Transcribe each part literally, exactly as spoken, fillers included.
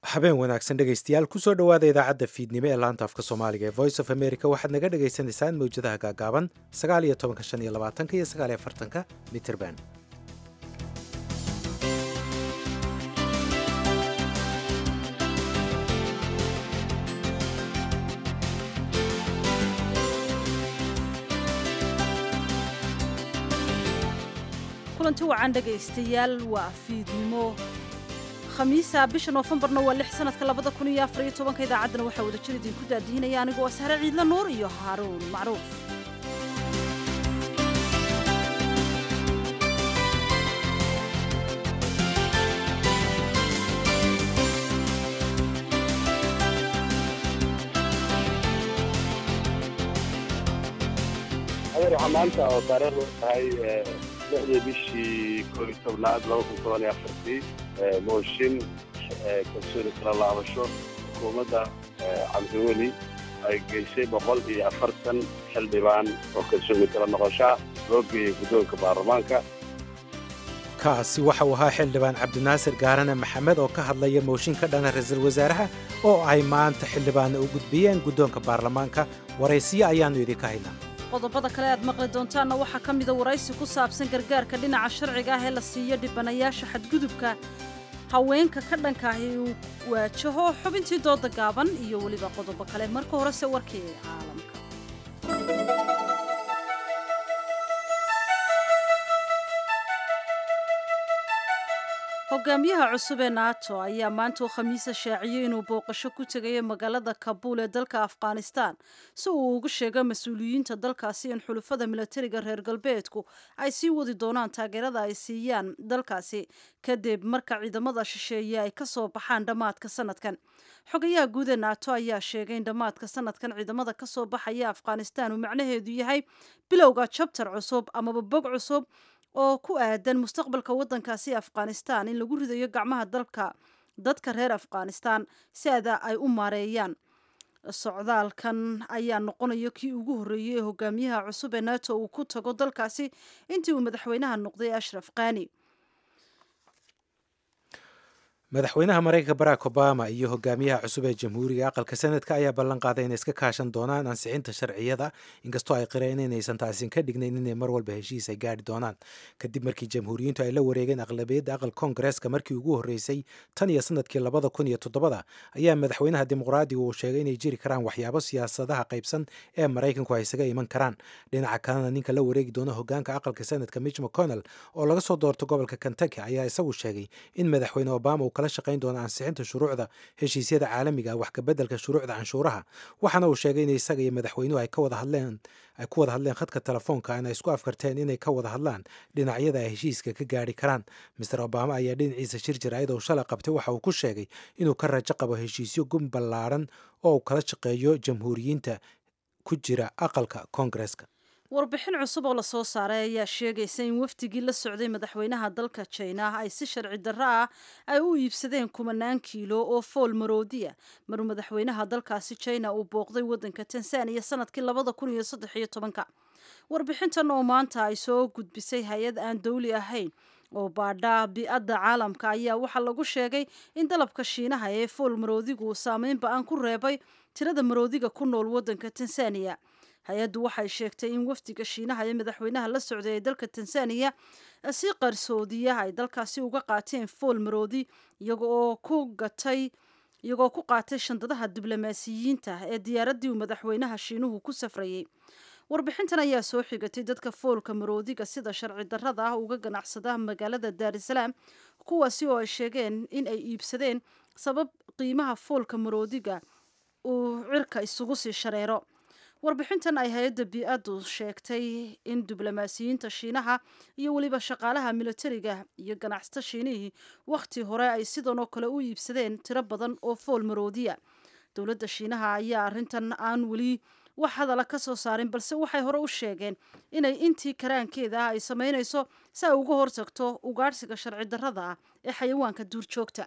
habeen wanaagsan dhegaystayaal kusoo dhowaada idaacadda fiidnimo ee laanta afka soomaaliga ee voice of america waxaad naga dhagaysanaysaan mawjadaha gaagaaban sagaal iyo tobanka shan iyo labaatanka iyo sagaal iyo afartanka mitrband kulanti wacan dhegaystayaal waa fiidnimo khamiisa bisha noofembarna waa lix sanadka labada kun iyo afar iyo tobanka idaacaddana waxaa wada jir idinku daadihinaya anigoo ah sahre ciidla nuur iyo haaruun macruuf waxaa maanta oo taariikhdu tahay lixdii bishii koob iyo tobnaad laba kun toban iyo afartii mooshin kalsooni kala laabasho xukuumadda cabdiweli ay geysay boqol iyo afartan xildhibaan oo kalsooni kala noqoshaa loo geeyey guddoonka baarlamaanka. kaasi waxa uu ahaa xildhibaan cabdinaasir gaarane maxamed oo ka hadlaya mooshin ka dhana ra-iisul wasaaraha oo ay maanta xildhibaanna u gudbiyeen guddoonka baarlamaanka. waraysiyo ayaannu idinka haynaa. qodobada kale aad maqli doontaanna waxaa ka mida waraysi ku saabsan gargaarka dhinaca sharciga ah ee la siiyo dhibanayaasha xadgudubka haweenka ka dhanka ahi uu waajaho xubintii dooda gaaban iyo weliba qodobo kale. marka horese warkii caalamka. hogaamiyaha cusub ee nato ayaa maanta oo khamiisa shaaciyey inuu booqasho ku tegayo magaalada kabuul ee dalka afghanistan si uu ugu sheego mas-uuliyiinta dalkaasi in xulufada milatariga reer galbeedku ay sii wadi doonaan taageerada ay siiyaan dalkaasi kadib marka ciidamada shisheeye ay kasoo baxaan dhammaadka sanadkan. xogayaha guud ee nato ayaa sheegay in dhammaadka sanadkan ciidamada kasoo baxaya afghanistan uu macnaheedu yahay bilowga jabtar cusub amaba bog cusub oo ku aadan mustaqbalka waddankaasi afghanistan in lagu ridayo gacmaha dalka dadka reer afghanistan si ada ay u maareeyaan. socdaalkan ayaa noqonaya kii ugu horreeyey ee hogaamiyaha cusub ee nato uu ku tago dalkaasi intii uu madaxweynaha noqday ashraf qani. madaxweynaha maraykanka barack obama iyo hogaamiyaha cusub ee jamhuuriga aqalka sanadka ayaa ballan qaaday inay iska kaashan doonaan ansixinta sharciyada inkastoo ay qireen inaysan taasin ka dhignayn inay mar walba heshiis ay gaadhi doonaan kadib markii jamhuuriyiintu ay la wareegeen aqlabiyadda aqal koongareeska markii ugu horreysay tan iyo sanadkii labada kun iyo toddobada ayaa madaxweynaha dimuqraadiga uu sheegay inay jiri karaan waxyaabo siyaasadaha qaybsan ee maraykanku ay isaga iman karaan. dhinaca kalena ninka la wareegi doona hogaanka aqalka sanadka mitch mcconnell oo laga soo doorto gobolka kentucky ayaa isagu sheegay in madaxweyne obama uu kala shaqayn doona ansixinta shuruucda heshiisyada caalamiga wax ka beddelka shuruucda canshuuraha. waxaana uu sheegay in isaga iyo madaxweynuhu ay ka wada hadleen ay ku wada hadleen khadka telefoonka inay isku afkarteen inay ka wada hadlaan dhinacyada ay heshiiska ka gaari karaan. mister obama ayaa dhinaciisa shir jir ayadoo shalay qabtay waxa uu ku sheegay inuu ka rajo qabo heshiisyo gun ballaaran oo uu kala shaqeeyo jamhuuriyiinta ku jira aqalka koongareeska. warbixin cusub oo lasoo saaray ayaa sheegaysa in wafdigii la socday madaxweynaha dalka jina ay si sharci darro ah ay u iibsadeen kumanaan kiilo oo fool maroodiya maruu madaxweynaha dalkaasi jina uu booqday waddanka tansaaniya sanadkii labada kun iyo saddex iyo tobanka. warbixintan oo maanta ay soo gudbisay hay-ad aan dowli ahayn oo baadha bi-adda caalamka ayaa waxaa lagu sheegay in dalabka shiinaha ee fool maroodigu uu saameyn ba-an ku reebay tirada maroodiga ku nool waddanka tansaaniya. hay-addu waxay sheegtay in wafdiga shiinaha ee madaxweynaha la socday ee dalka tansaaniya si qarsoodiya ay dalkaasi uga qaateen fool maroodi iyagoo ku gatay iyagoo ku qaatay shandadaha diblomaasiyiinta ee diyaaraddii uu madaxweynaha shiinuhu ku safrayey. warbixintan ayaa soo xigatay dadka foolka maroodiga sida sharci darrada ah uga ganacsada magaalada daarisalaam kuwaasi oo ay sheegeen in ay iibsadeen sabab qiimaha foolka maroodiga uu cirka isugu sii shareero. warbixintan ay hay-adda bi-addu sheegtay in diblomaasiyiinta shiinaha iyo weliba shaqaalaha milatariga iyo ganacsata shiinihii wakhti hore ay sidan oo kale u iibsadeen tiro badan oo fool maroodiya. dowladda shiinaha ayaa arrintan aan weli wax hadala ka soo saarin balse waxay hore u sheegeen inay intii karaankeeda ah ay samaynayso si ay uga hortagto ugaadhsiga sharci darrada ah ee xayawaanka duurjoogta.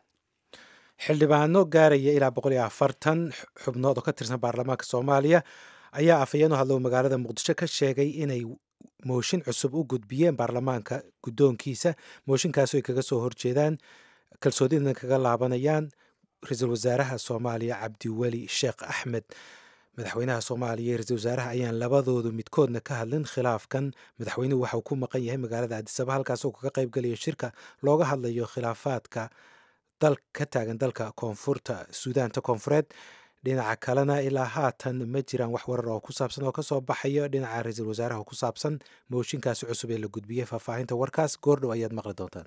xildhibaano gaaraya ilaa boqol iyo afartan xubnood oo ka tirsan baarlamaanka soomaaliya ayaa afhayeen u hadlo magaalada muqdisho ka sheegay inay mooshin cusub u gudbiyeen baarlamaanka guddoonkiisa mooshinkaasoo ay kaga soo horjeedaan kalsoonidana kaga laabanayaan ra-iisul wasaaraha soomaaliya cabdiweli sheekh axmed. madaxweynaha soomaaliya iyo ra-iisul wasaaraha ayaan labadoodu midkoodna ka hadlin khilaafkan. madaxweynuhu waxa uu ku maqan yahay magaalada addisaba halkaas oo kaga qayb galayo shirka looga hadlayo khilaafaadka dal ka taagan dalka koonfurta suudaanta koonfureed. dhinaca kalena ilaa haatan ma jiraan wax warar oo ku saabsan oo kasoo baxayo dhinaca ra-iisul wasaaraha ku saabsan mooshinkaasi cusub ee la gudbiyey. faahfaahinta warkaas goordhow ayaad maqli doontaan.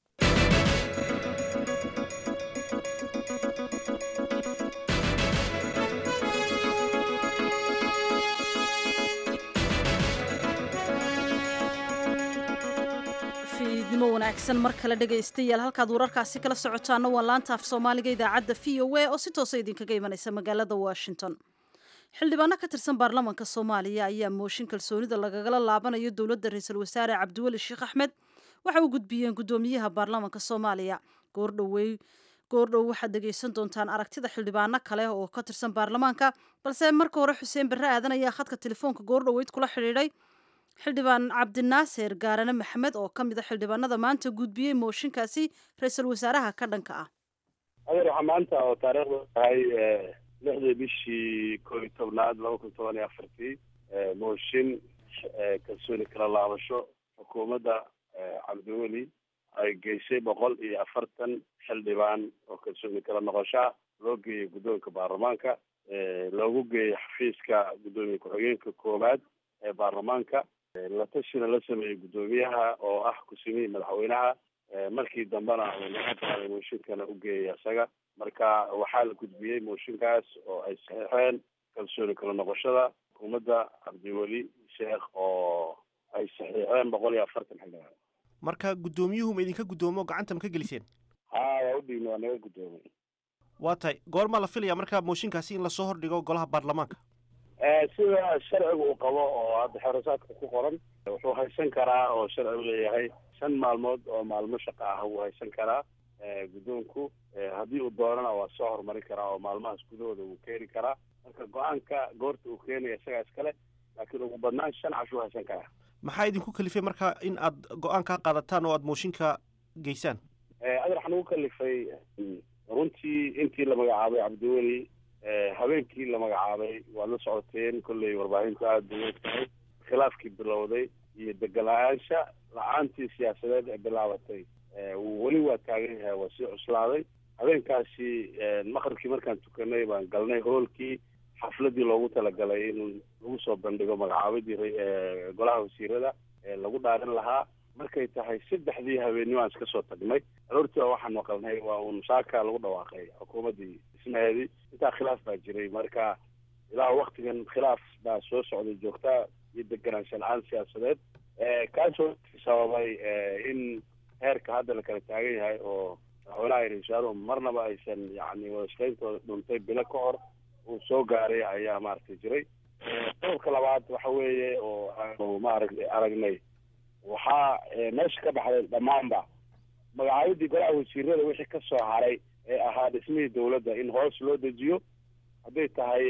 fiidnimo wanaagsan mar kale dhegaystayaal, halkaad wararkaasi kala socotaana waa laanta af soomaaliga idaacadda v o a oo si toosa idinkaga imanaysa magaalada washington. xildhibaano ka tirsan baarlamaanka soomaaliya ayaa mooshin kalsoonida lagagala laabanayo dowladda ra-iisul wasaare cabdiweli sheekh axmed waxa uu gudbiyeen guddoomiyaha baarlamaanka soomaaliya. goordhowey goordhow waxaad dhegaysan doontaan aragtida xildhibaano kale oo ka tirsan baarlamaanka, balse marka hore xuseen barre aadan ayaa khadka telefoonka goordhoweyd kula xidhiidhay xildhibaan cabdinaaser gaarane maxamed oo ka mid a xildhibaanada maanta gudbiyey mooshinkaasi ra-iisul wasaaraha ka dhanka ah. adeer waxaa maanta oo taariikhdu tahay lixdii bishii koo iyo tobnaad laba kun toban iyo afartii mooshin kalsooni kala laabasho xukuumadda cabdiweli ay geysay boqol iyo afartan xildhibaan oo kalsooni kala noqoshaa loo geeyey guddoonka baarlamaanka, loogu geeyey xafiiska guddoomiye ku-xigeenka koowaad ee baarlamaanka. la tashina la sameeyey guddoomiyaha oo ah ku-simihii madaxweynaha, markii dambena laga qaaday mooshinkana u geeyay isaga. marka waxaa la gudbiyey mooshinkaas oo ay saxiixeen kalsooni kala noqoshada xukuumadda cabdiweli sheekh oo ay saxiixeen boqol iyo afartan xildhibaan. marka guddoomiyuhu ma idinka guddoomo gacanta ma ka geliseen? haa, waa u dhiibnay, waa naga guddoomay. waa tahay goormaa la filaya marka mooshinkaasi in lasoo hordhigo golaha baarlamaanka? sida sharciga uu qabo oo hadda xeerasaadka ku qoran wuxuu haysan karaa oo sharcigu leeyahay shan maalmood oo maalmo shaqo ah wuu haysan karaa guddoonku. haddii uu doonana waa soo horumari karaa oo maalmahaas gudahooda wuu keeni karaa. marka go-aanka goorta uu keenaya isagaa iskale, laakiin ugu badnaan shan cashuu haysan karaa. maxaa idinku kalifay marka in aad go-aan ka qaadataan oo aad mooshinka geysaan? adeer waxaan ugu kalifay runtii intii la magacaabay cabdiweli habeenkii la magacaabay waad la socoteen, kolley warbaahintu aada bay og tahay khilaafkii bilowday iyo degala-aansha la-aantii siyaasadeed ee bilaabatay weli waa taagan yahay, waa sii cuslaaday. habeenkaasi maqribkii markaan tukanay baan galnay hoolkii xafladii loogu talagalay in lagu soo bandhigo magacaabadii golaha wasiirada ee lagu dhaarin lahaa. markay tahay saddexdii habeenimo aan iska soo tagnay, aroortii waxaan maqalnay waa uun saaka lagu dhawaaqay xukuumaddii dhismaheedii. intaa khilaaf baa jiray, marka ilaa waktigan khilaaf baa soo socday joogtaa iyo deganaansha la-aan siyaasadeed kaasoo sababay in heerka hadda la kala taagan yahay oo madaxweynaha ra-iisul wasaaruhu marnaba aysan yani wadashaqeyntooda dhuntay bilo ka hor uu soo gaaray ayaa maaragtay jiray. qodobka labaad waxa weeye oo aanu maaragtay aragnay waxaa meesha ka baxday dhammaanba magacaabadii golaha wasiirada wixii ka soo haray ee ahaa dhismihii dawladda in hoos loo dejiyo, hadday tahay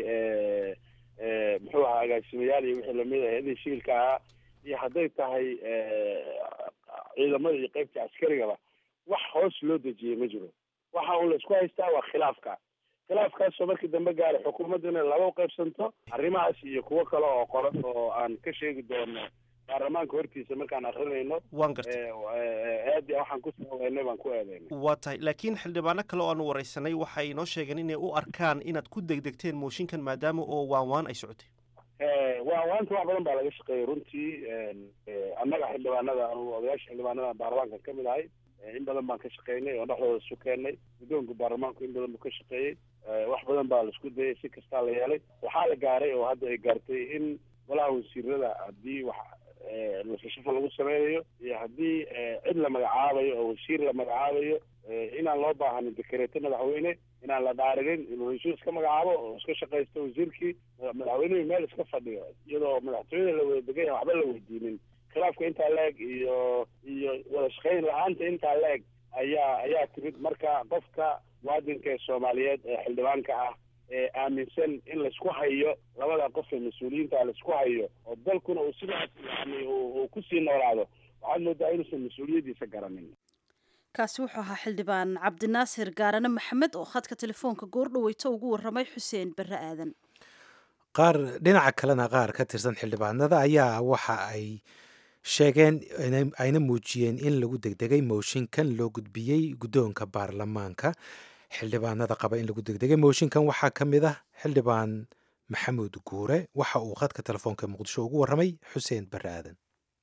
muxuu ahaa agaasimayaal iyo wixii lamid ah eedii shiilka ahaa, iyo hadday tahay ciidamada iyo qeybta askarigaba, wax hoos loo dejiyey ma jiro. waxa un la isku haystaa waa khilaafka khilaafkaasoo markii dambe gaaray xukuumadda inay laba uqaybsanto. arrimahaas iyo kuwo kale oo qoran oo aan ka sheegi doono baarlamaanka hortiisa markaan akrinayno waan gartay aadi waxaan ku sameynay baan ku eedeynay. waa tahay, laakiin xildhibaano kale oo aanu wareysanay waxay inoo sheegeen inay u arkaan inaad ku degdegteen mooshinkan maadaama oo waanwaan ay socotay. waanwaanta wax badan baa laga shaqeeyey runtii. annaga xildhibaanada anugu odayaasha xildhibaanada baarlamaanka ka mid ahay in badan baan ka shaqeynay oo dhexdooda isu keennay. guddoonka baarlamaanku in badan buu ka shaqeeyey, wax badan baa la isku dayay, si kastaa la yeelay. waxaa la gaaray oo hadda ay gaartay in golaha wasiirada haddii wax lasashafa lagu sameynayo iyo haddii cid la magacaabayo oo wasiir la magacaabayo inaan loo baahanin dekareeto madaxweyne, inaan la dhaarigin inuu heshiis iska magacaabo oo iska shaqaysto wasiirkii madaxweynuhu meel iska fadhiyo iyadoo madaxtooyada la wada degan yahay waxba la weydiinin. khilaafka intaa la-eg iyo iyo wada shaqayn la-aanta intaa la-eg ayaa ayaa timid. marka qofka muwaadinka ee soomaaliyeed ee xildhibaanka ah ee aaminsan in laisku hayo labada qof ee mas-uuliyiinta laisku hayo oo dalkuna uu sidaas yani uu kusii noolaado, waxaad moodaa inuusan mas-uuliyadiisa garanin. kaasi wuxuu ahaa xildhibaan cabdinaasir gaarane maxamed oo khadka telefoonka goordhaweyto ugu waramay xuseen barre aadan. qaar dhinaca kalena qaar ka tirsan xildhibaanada ayaa waxa ay sheegeen ayna muujiyeen in lagu degdegay mooshinkan loo gudbiyey guddoonka baarlamaanka. xildhibaanada qaba in lagu degdegay mooshinkan waxaa ka mid ah xildhibaan maxamuud guure waxa uu khadka telefoonka muqdisho ugu waramay xuseen barre aadan.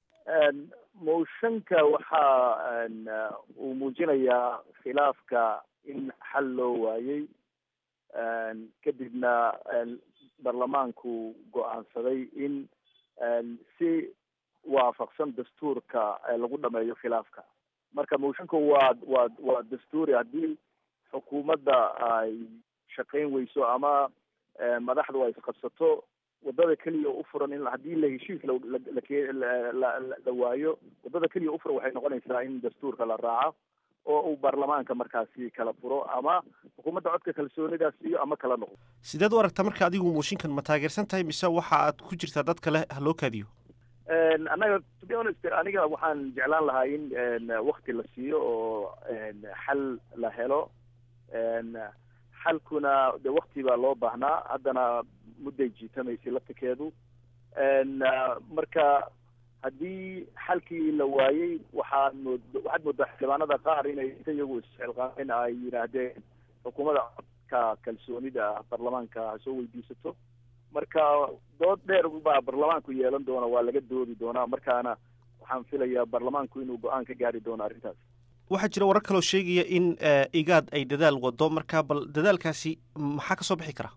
mooshanka waxa uu muujinayaa khilaafka in xal loo waayey kadibna baarlamaanku go-aansaday in si waafaqsan dastuurka lagu dhameeyo khilaafka. marka mooshanku waa waa waa dastuuri. haddii xukuumadda ay shaqayn weyso ama madaxdu ay isqabsato, wadada keliya u furan in haddii la heshiis la waayo, wadada keliya u furan waxay noqonaysaa in dastuurka la raaco oo uu baarlamaanka markaasi kala furo ama xukuumadda codka kalsoonidaas iyo ama kala noqdo. sideed u aragtaa marka adigu mooshinkan ma taageersan tahay mise waxa aad ku jirtaa dad kale ha loo kaadiyo? annaga to be honest aniga waxaan jeclaan lahaa in wakti la siiyo oo xal la helo. xalkuna de wakti baa loo baahnaa, haddana mudday jiitamaysay laftakeedu. marka haddii xalkii la waayey waxaad mood waxaad moodaa xildhibaanada qaar inay inta iyagu isxilqaameen ay yidhaahdeen xukuumadda codka kalsoonida baarlamaanka ha soo weydiisato. marka dood dheer baa baarlamaanku yeelan doona, waa laga doodi doonaa. markaana waxaan filayaa baarlamaanku inuu go-aan ka gaari doono arrintaas. waxaa jira warar kaloo sheegaya in igaad ay dadaal wado, marka bal dadaalkaasi maxaa kasoo bixi kara?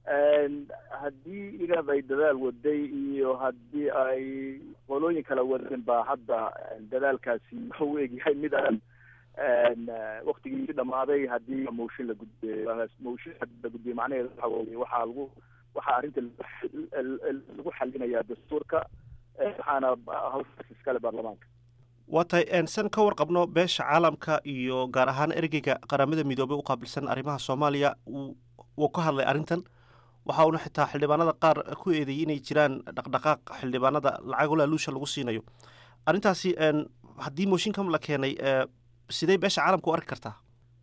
haddii igaad ay dadaal waday iyo haddii ay qolooyin kala wadeen baa hadda dadaalkaasi wuxuu egyahay mid aan waktigiisi dhamaaday. haddii mooshin la gudbiyo mooshin la gudbiyo macnaheedu waxa weye waxaa lagu waxaa arrinta lagu xalinayaa dastuurka, waxaana hawshaas iskale baarlamaanka. waa tahay san ka warqabno beesha caalamka iyo gaar ahaan ergeyga qaramada midoobey u qaabilsan arrimaha soomaaliya wuu ka hadlay arrintan. waxa uuna xitaa xildhibaanada qaar ku eedeeyey inay jiraan dhaqdhaqaaq xildhibaanada lacag laaluusha lagu siinayo. arrintaasi haddii mooshinkan la keenay sidee beesha caalamka u arki kartaa?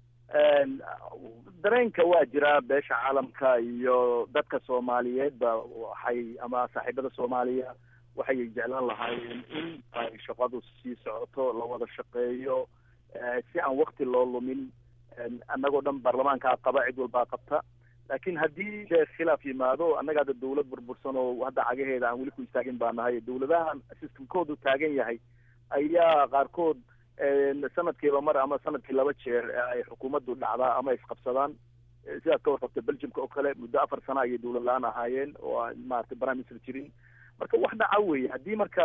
dareenka waa jiraa beesha caalamka iyo dadka soomaaliyeedba waxay ama saaxiibada soomaaliya waxay jeclaan lahaayeen in ay shaqadu sii socoto, la wada shaqeeyo si aan wakti loo lumin. annagoo dhan baarlamaankaa qaba, cid walbaa qabta. laakiin haddii dee khilaaf yimaado, annaga hadda dawlad burbursan oo hadda cagaheeda aan weli ku istaagin baa nahay. dawladahan systemkoodu taagan yahay ayaa qaarkood sanadkiiba mar ama sanadkii laba jeer ay xukuumaddu dhacdaa ama isqabsadaan. sidaad ka warqabta belgiumka oo kale muddo afar sano ayay dawlad la-aan ahaayeen oo maaragtay prime minister jirin. marka wax dhaca weye. haddii marka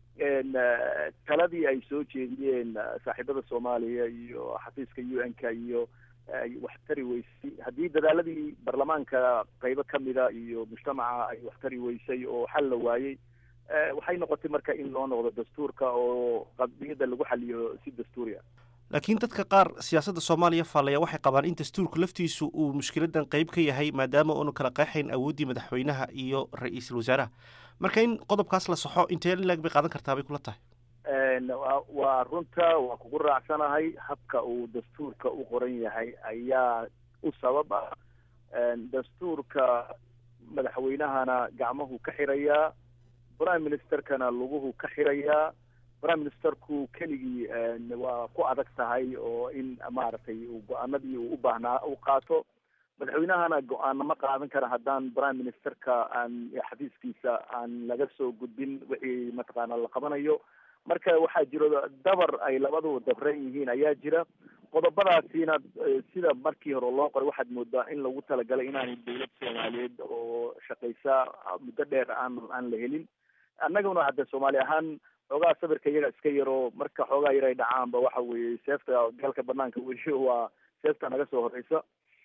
taladii ay soo jeediyeen saaxiibada soomaaliya iyo xafiiska u n ka iyo wax tari weysay, haddii dadaaladii baarlamaanka qaybo kamida iyo mujtamaca ay wax tari weysay oo xal la waayey, waxay noqotay marka in loo noqdo dastuurka oo qadiyada lagu xaliyo si dastuuriya. laakiin dadka qaar siyaasadda soomaaliya faallaya waxay qabaan in dastuurku laftiisu uu mushkiladan qayb ka yahay maadaama uunu kala qeexayn awooddii madaxweynaha iyo ra-iisul wasaaraha. marka in qodobkaas la saxo intee in laeg bay qaadan kartaa bay kula tahay? waa runta, waa kugu raacsanahay. habka uu dastuurka u qoran yahay ayaa u sabab ah. dastuurka madaxweynahana gacmuhu ka xirayaa, prime ministerkana luguhu ka xirayaa. prime ministerku keligii waa ku adag tahay oo in maaragtay uu go-aanadii uu u baahnaa u qaato. madaxweynahana go-aano ma qaadan kara haddaan prime ministerka aan xafiiskiisa aan laga soo gudbin wixii mataqaana la qabanayo. marka waxaa jiro dabar ay labadu dabran yihiin ayaa jira. qodobadaasiina sida markii hore loo qoray waxaad moodaa in lagu talagalay inaanay dawlad soomaaliyeed oo shaqaysa muddo dheer aan aan la helin. annaguna hadda soomaali ahaan xoogaa sabirka iyaga iska yaro, marka xoogaa yar ay dhacaanba waxa weeye seefta galka banaanka weli waa seefta naga soo horeysa.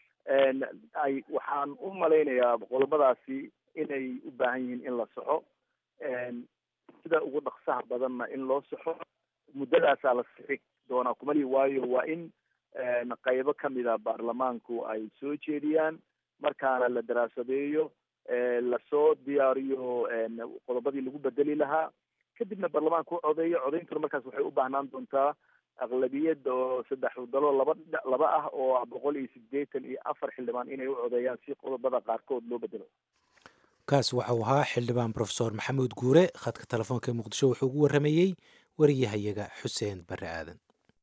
ay waxaan u malaynayaa qodobadaasi inay u baahan yihiin in la saxo, sida ugu dhaqsaha badanna in loo saxo. muddadaasaa la sixi doonaa kumali waayo waa in qaybo kamida baarlamaanku ay soo jeediyaan, markaana la daraasadeeyo, lasoo diyaariyo qodobadii lagu bedeli lahaa, kadibna baarlamaanku codeeyo. codeyntuna markaas waxay u baahnaan doontaa aqlabiyad oo saddex dalo laba laba ah oo boqol iyo siddeetan iyo afar xildhibaan inay u codeeyaan si qodobada qaarkood loo bedelo. kaas waxau ahaa xildhibaan profesor maxamuud guure khadka telefoonka ee muqdisho wuxuu ugu warramayey wariyahayaga xuseen barre aadan.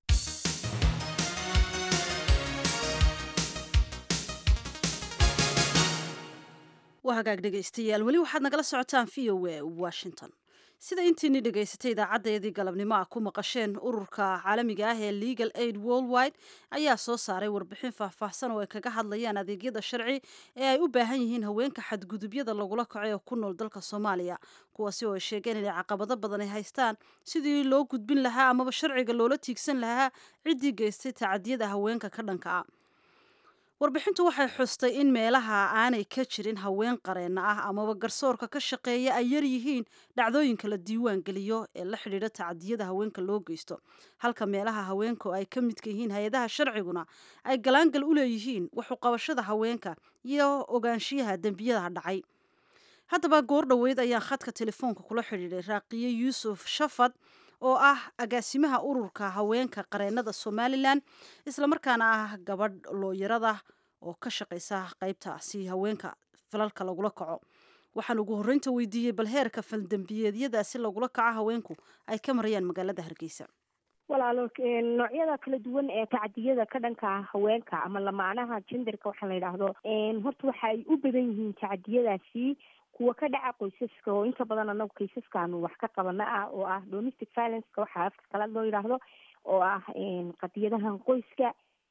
waa hagaag dhegaystayaal weli waxaad nagala socotaan v o a washington. sida intiini dhegaysatay idaacadeedii galabnimo ah ku maqasheen ururka caalamiga ah ee legal aid worldwide ayaa soo saaray warbixin faahfaahsan oo ay kaga hadlayaan adeegyada sharci ee ay u baahan yihiin haweenka xadgudubyada lagula kacay oo ku nool dalka soomaaliya, kuwaasi oo ay sheegeen inay caqabado badan ay haystaan sidii loo gudbin lahaa amaba sharciga loola tiigsan lahaa ciddii geystay tacadiyada haweenka ka dhanka ah. warbixintu waxay xustay in meelaha aanay ka jirin haween qareenna ah amaba garsoorka ka shaqeeya ay yar yihiin dhacdooyinka la diiwaan geliyo ee la xidhiidha tacadiyada haweenka loo geysto, halka meelaha haweenku ay ka midka yihiin hay-adaha sharciguna ay galaangal u leeyihiin waxu qabashada haweenka iyo ogaanshiyaha dembiyada dhacay. haddaba goor dhoweyd ayaan khadka telefoonka kula xidhiidhay raaqiye yuusuf shafad oo ah agaasimaha ururka haweenka qareennada somalilan islamarkaana ah gabadh looyarada oo ka shaqaysa qaybtaasi haweenka falalka lagula kaco. waxaan ugu horreynta weydiiyey bal heerka faldembiyeedyadaasi lagula kaco haweenku ay ka marayaan magaalada Hargeysa. walaalo noocyada kala duwan ee tacadiyada ka dhanka haweenka ama lamaanaha genderka waxa la yiraahdo horta waxa ay u badan yihiin tacadiyadaasi kuwa ka dhaca qoysaska oo inta badan anagu qoysaskaanu wax ka qabana ah oo ah domestic violence-ka waxa afka kala loo yiraahdo oo ah qadiyadahan qoyska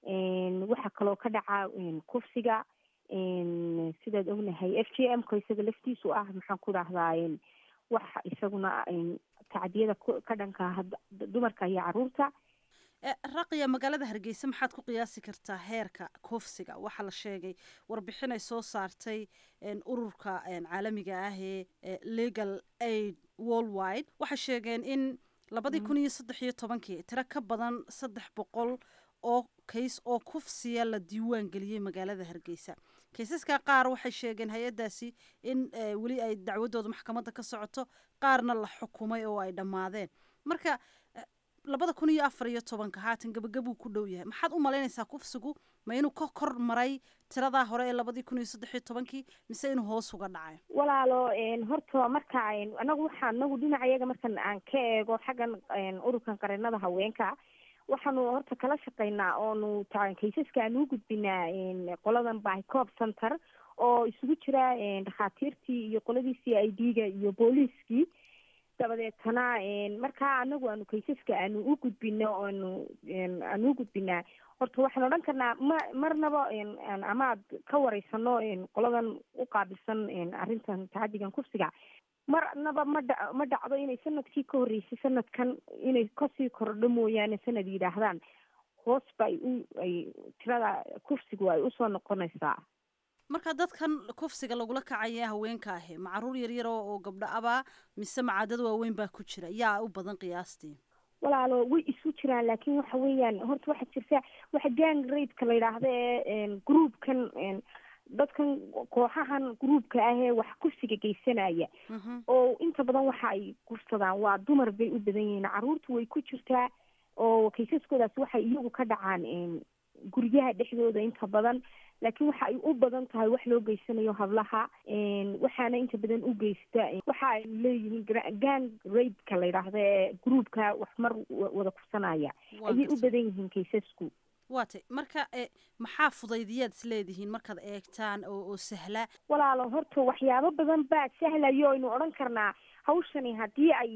waxa kaloo ka dhaca kufsiga sidaad ognahay F G M qoysaga laftiisu ah maxaan ku raahdaa waxa isaguna tacadiyada ka dhanka dumarka iyo caruurta. raqiya magaalada Hargeysa maxaad ku qiyaasi kartaa heerka kufsiga? waxa la sheegay warbixin ay soo saartay ururka caalamiga ah ee legal aid worldwide waxay sheegeen in labadii kun iyo saddex iyo tobankii tiro ka badan saddex boqol oo kays oo kufsiya la diiwaan geliyey magaalada Hargeysa. kaysaska qaar waxay sheegeen hay-adaasi in weli ay dacwadooda maxkamadda ka socoto, qaarna la xukumay oo ay dhammaadeen. marka labada kun iyo afar iyo tobanka haatan gabagabuu ku dhow yahay, maxaad u malaynaysaa kufsigu ma inuu ka kor maray tiradaa hore ee labadii kun iyo saddex iyo tobankii mise inuu hoos uga dhacay? walaalo horta marka anagu waxaa anagu dhinacayaga markan aan ka eego xaggan ururkan qareennada haweenka waxaanu horta kala shaqaynaa oonu kaysaska aanu u gudbinaa qoladan Bicop Center oo isugu jira dhakhaatiirtii iyo qoladii C I D-ga iyo booliiskii. dabadeetana markaa anagu aanu kaysaska aanu u gudbino oonu aanu u gudbinaa horta waxaan odhan karnaa ma marnaba amaad ka wareysano qoladan u qaabilsan arrintan tacadigan kufsiga marnaba ma ma dhacdo inay sanadkii ka horreysay sanadkan inay kasii kordho mooyaane sanad yidhaahdaan hoos ba ay u ay tirada kufsigu ay usoo noqonaysaa. marka dadkan kufsiga lagula kacaya haweenka ah ma caruur yar yar oo gabdho aba mise macaadad waaweyn baa ku jira yaa u badan qiyaastii? walaalo way isu jiraan laakiin waxa weeyaan horta waxa jirta waxa gang rape-ka la yiraahdo ee groupkan dadkan kooxahan groupka ah ee wax kufsiga geysanaya oo inta badan waxa ay kufsadaan waa dumar bay u badan yihiin, caruurtu way ku jirtaa oo kaysaskoodaas waxay iyagu ka dhacaan guryaha dhexdooda inta badan, laakiin waxa ay u badan tahay wax loo geysanayo hablaha waxaana inta badan u geysta waxa ay leeyihiin gang rape-ka la yiraahdo ee groupka wax mar wada kufsanaya ayay u badan yihiin kaysasku. waatay marka maxaa fudaydiyaad isleedihiin markaad eegtaan oo oo sahla? walaalo horta waxyaabo badan baa sahlayo aynu odhan karnaa hawshani haddii ay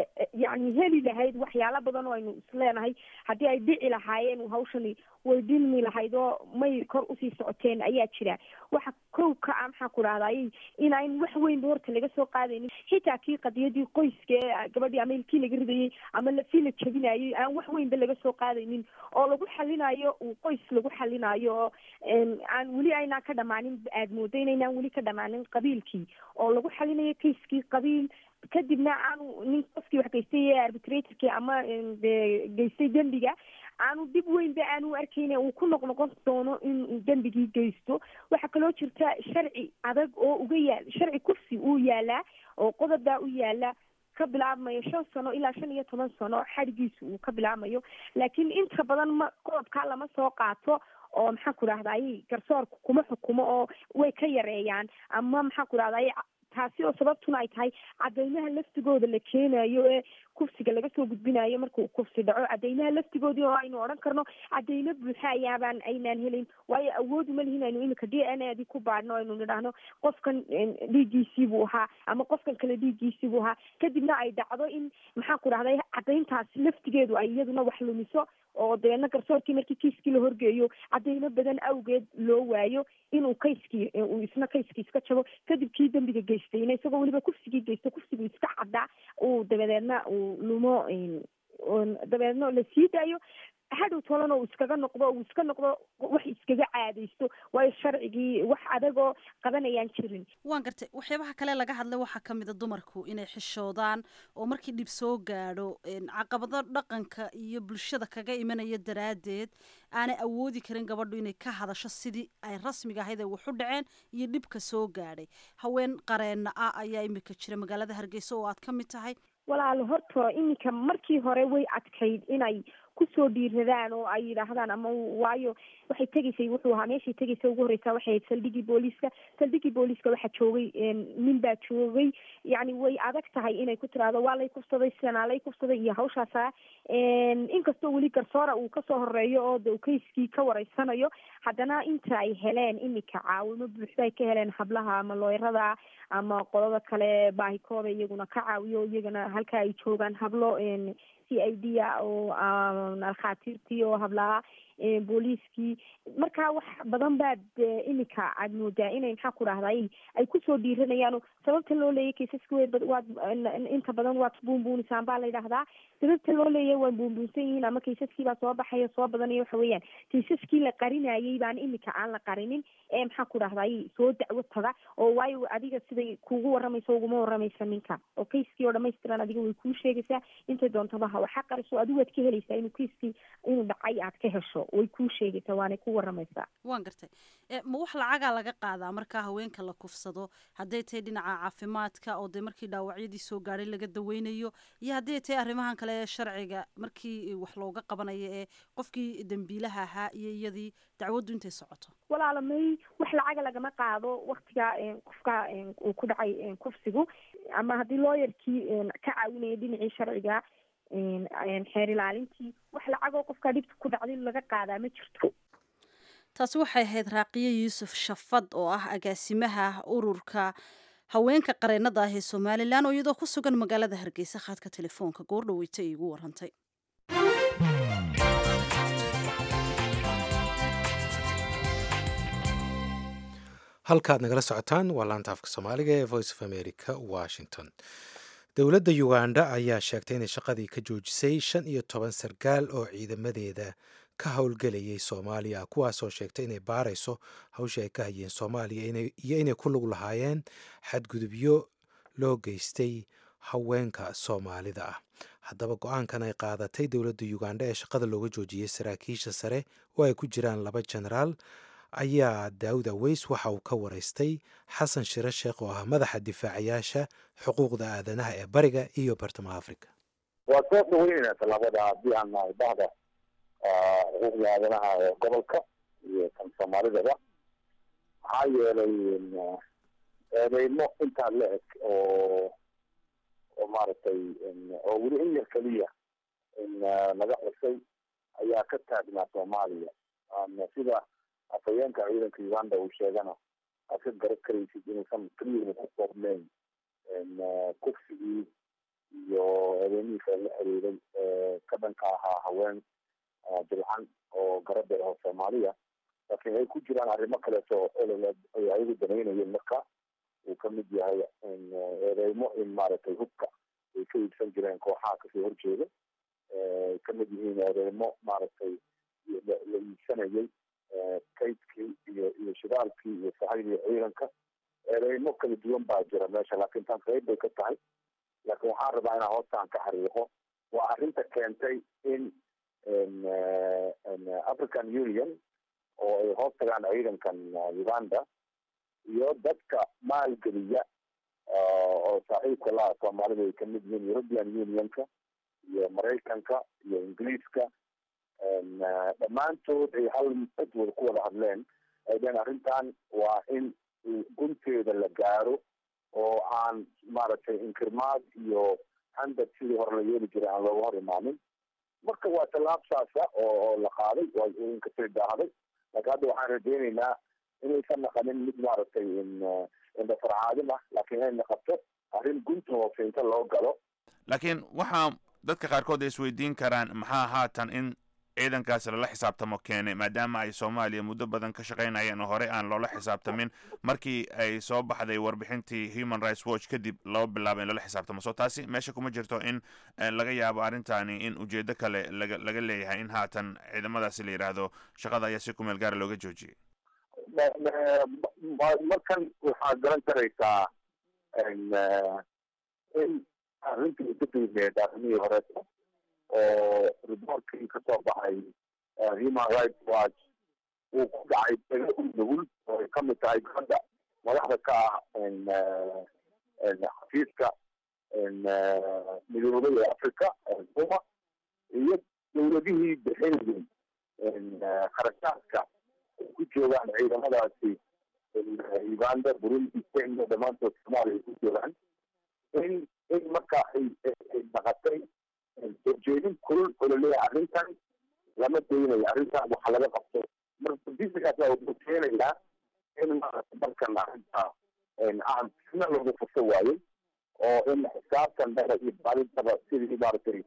yani heli lahayd waxyaalo badan oo aynu isleenahay haddii ay dhici lahaayeen hawshani way dhilmi lahayd oo may kor usii socoteen ayaa jira. waxa kow ka ah maxaa ku dhahday inayn wax weynba horta laga soo qaadaynin, xitaa kii qadiyadii qoyska ee gabadhii ama ilkii laga ridayey ama lafii la jabinayay aan wax weynba laga soo qaadaynin oo lagu xalinayo uu qoys lagu xalinayo oo aan weli aynaan ka dhamaanin aad moodo inaynaan weli ka dhamaanin qabiilkii oo lagu xalinayo kayskii qabiil kadibna aanu nin qofkii wax geystay arbitratorkii ama de geystay dembiga aanu dib weynba aanu arkayna uu ku noqnoqon doono in dembigii geysto. waxaa kaloo jirta sharci adag oo uga yaal sharci kufsi uu yaalaa oo qodobaa u yaala ka bilaabmayo shan sano ilaa shan iyo toban sano xadhigiisa uu ka bilaabmayo laakiin inta badan ma qodobkaa lama soo qaato oo maxaan ku dhahday garsoorku kuma xukumo oo way ka yareeyaan ama maxaan ku dhahday taasi oo sababtuna ay tahay cadeymaha laftigooda la keenayo ee kufsiga laga soo gudbinayo marka uu kufsi dhaco cadeymaha laftigoodii oo aynu odhan karno cadeymo buuxa ayaabaan aynaan helin waayo awood uma lihin aynu imika d n a dii ku baadhno aynu nidhaahno qofkan dhiiggiisii buu ahaa ama qofkan kale dhiiggiisii buu ahaa kadibna ay dhacdo in maxaan ku dhahday cadeyntaasi laftigeedu ay iyaduna wax lumiso oo deena garsoorkii markii kiiskii la horgeeyo cadeymo badan awgeed loo waayo inuu kayskii uu isna kayskii iska jabo kadib kii dambiga geystayna isagoo weliba kufsigii geysta kufsigu iska caddaa uu dabadeedna uu lumo dabadeedna la sii daayo hadhow tolana uu iskaga noqdo uu iska noqdo wax iskaga caadaysto waayo sharcigii wax adagoo qabanayaan jirin waan gartay waxyaabaha kale laga hadlay waxaa ka mid a dumarku inay xishoodaan oo markii dhib soo gaadho caqabado dhaqanka iyo bulshada kaga imanaya daraaddeed aanay awoodi karin gabadhu inay ka hadasho sidii ay rasmiga ahayd ay waxu dhaceen iyo dhibka soo gaadhay haween qareenna ah ayaa imika jira magaalada hargeysa oo aad ka mid tahay walaalo horta iminka markii hore way adkayd inay kusoo dhiiradaan oo ay yidhaahdaan ama waayo waxay tegaysay wuxuu ahaa meeshay tegaysa ugu horreysaa waxay ahayd saldhigii booliiska saldhigii booliiska waxaa joogay nin baa joogay yacni way adag tahay inay ku tiraahdo waa lay kufsaday sanaa lay kufsaday iyo hawshaasa inkastoo weli garsoora uu kasoo horeeyo oo de kayskii ka wareysanayo haddana inta ay heleen imika caawimo buuxda ay ka heleen hablaha ama looyrada ama qolada kale baahikooda iyaguna ka caawiyo iyagana halka ay joogaan hablo c i d a oo alkhaatiirtii oo hablaha booliiskii markaa wax badan baad imika aad moodaa inay maxaa ku dhahday ay kusoo dhiiranayaan sababta loo leeyay kaysaska waad inta badan waad buunbuunisaan baa la yidhaahdaa sababta loo leeyay waan buunbuunsan yihiin ama kaysaskii baa soo baxaya soo badanaya waxa weeyaan kaysaskii la qarinayay baan imika aan la qarinin ee maxaa ku dhahday soo dacwo taga oo waayo adiga siday kugu waramayso uguma waramaysa ninka oo kayskii oo dhamaystiran adiga way kuu sheegaysaa intay doontaba ha waxa qariso adigu waad ka helaysaa inuu kayskii inuu dhacay aad ka hesho way kuu sheegaysaa waanay ku waramaysaa waan gartay ma wax lacagaa laga qaadaa markaa haweenka la kufsado hadday tahay dhinaca caafimaadka oo dee markii dhaawacyadii soo gaadhay laga daweynayo iyo hadday tahay arrimahan kale ee sharciga markii wax looga qabanayo ee qofkii dambiilaha ahaa iyo iyadii dacwaddu intay socoto walaala may wax lacaga lagama qaado waktiga qofka uu ku dhacay kufsigu ama haddii looyarkii ka caawinaya dhinacii sharciga xeer ilaalintii wax lacagoo qofka dhibta ku dhacday laga qaadaa ma jirto taasi waxay ahayd raaqiyo yuusuf shafad oo ah agaasimaha ururka haweenka qareennada ah ee somalilan oo iyadoo ku sugan magaalada hargeysa khadka telefoonka goordhaweyta ay igu warantay halkaad nagala socotaan waa laanta afka soomaaliga ee voice of america washington dowladda uganda ayaa sheegtay inay shaqadii ka joojisay shan iyo toban sarkaal oo ciidamadeeda ka howlgelayay soomaaliya kuwaasoo sheegtay inay baarayso hawshii ay ka hayeen soomaaliya iyo inay ku lug lahaayeen xadgudubyo loo geystay haweenka soomaalida ah haddaba go-aankan ay qaadatay dowladda uganda ee shaqada looga joojiyey saraakiisha sare oo ay ku jiraan laba jenaraal ayaa daawud aweys waxa uu ka waraystay xasan shire sheekh oo ah madaxa difaacayaasha xuquuqda aadanaha ee bariga iyo bartamaha africa waa soo dhaweynayna tallaabada haddii aan nahay bahda xuquuqda aadanaha ee gobolka iyo kan soomaalidaba maxaa yeelay eedeymo intaa la eg oo oo maaragtay oo weli in yar keliya in laga xusay ayaa ka taagnaa soomaaliya sida afhayeenka ciidanka uganda uu sheegana aad ka garan karaysid inuusan keliya ku koobnayn kufsigii iyo eedeymihii kale la xiriiray ka dhanka ahaa haween jilcan oo garabeer oo soomaaliya laakiin ay ku jiraan arrimo kaleeto olole ay ayagu danaynayeen marka uu ka mid yahay eedeymo in maaragtay hubka ay ka iibsan jireen kooxaha kasoo horjeeda ay ka mid yihiin eedeymo maaragtay la iibsanayay kaydkii iyo iyo shidaalkii iyo sahaydii ciidanka eedeymo kala duwan baa jira meesha laakiin tan qayb bay ka tahay laakiin waxaan rabaa inaan hoostaan ka xariiqo waa arrinta keentay in african union oo ay hoos tagaan ciidankan uganda iyo dadka maalgeliya oo saaxiibka laha soomaalida ay kamid yihiin european unionka iyo maraykanka iyo ingiriiska dhammaantood ay hal cid wada ku wada hadleen ay dheen arrintan waa in gunteeda la gaaro oo aan maaragtay inkirmaad iyo handad sidii hore la yeeli jiray aan looga hor imaanin marka waa tallaab saasa oo la qaaday waa inkasii daahday laakiin hadda waxaan rajeynaynaa inaysan naqanin mid maaragtay indhafarcaadin ah laakiin inay naqato arrin gunta hoose inta loo galo laakiin waxaa dadka qaarkood ay isweydiin karaan maxaa haatan in ciidankaasi lala xisaabtamo keenay maadaama ay soomaaliya muddo badan ka shaqaynayeen oo hore aan loola xisaabtamin markii ay soo baxday warbixintii human rights watch kadib loo bilaabay in loola xisaabtamo so taasi meesha kuma jirto in laga yaabo arrintani in ujeedo kale laga laga leeyahay in haatan ciidamadaasi la yidhaahdo shaqada ayaa si ku meel gaara looga joojiyey markan waxaad garan karaysaa in arrintii ka duuneed arrimihii horeeto oo riboortkii kasoo baxay human rights watch uu ku dhacay daga u nugul oo ay kamid tahay gabadha madaxda ka ah xafiiska midoobay ee africa uma iyo dawladihii bixinayay kharashaadka ay ku joogaan ciidamadaasi uganda burundi kenya dhammaantood soomaaliya ay ku joogaan in in marka ay ay naqatay soojeedin kulul oo laleeyahay arrintan lama daynayo arrintan waxa laga qabto marka bisigaas waa wuxuu keenayaa in maarata markan arrinta aan sina loogu furso waayey oo in xisaabtan dhara iyo baalintaba sidii maaragtay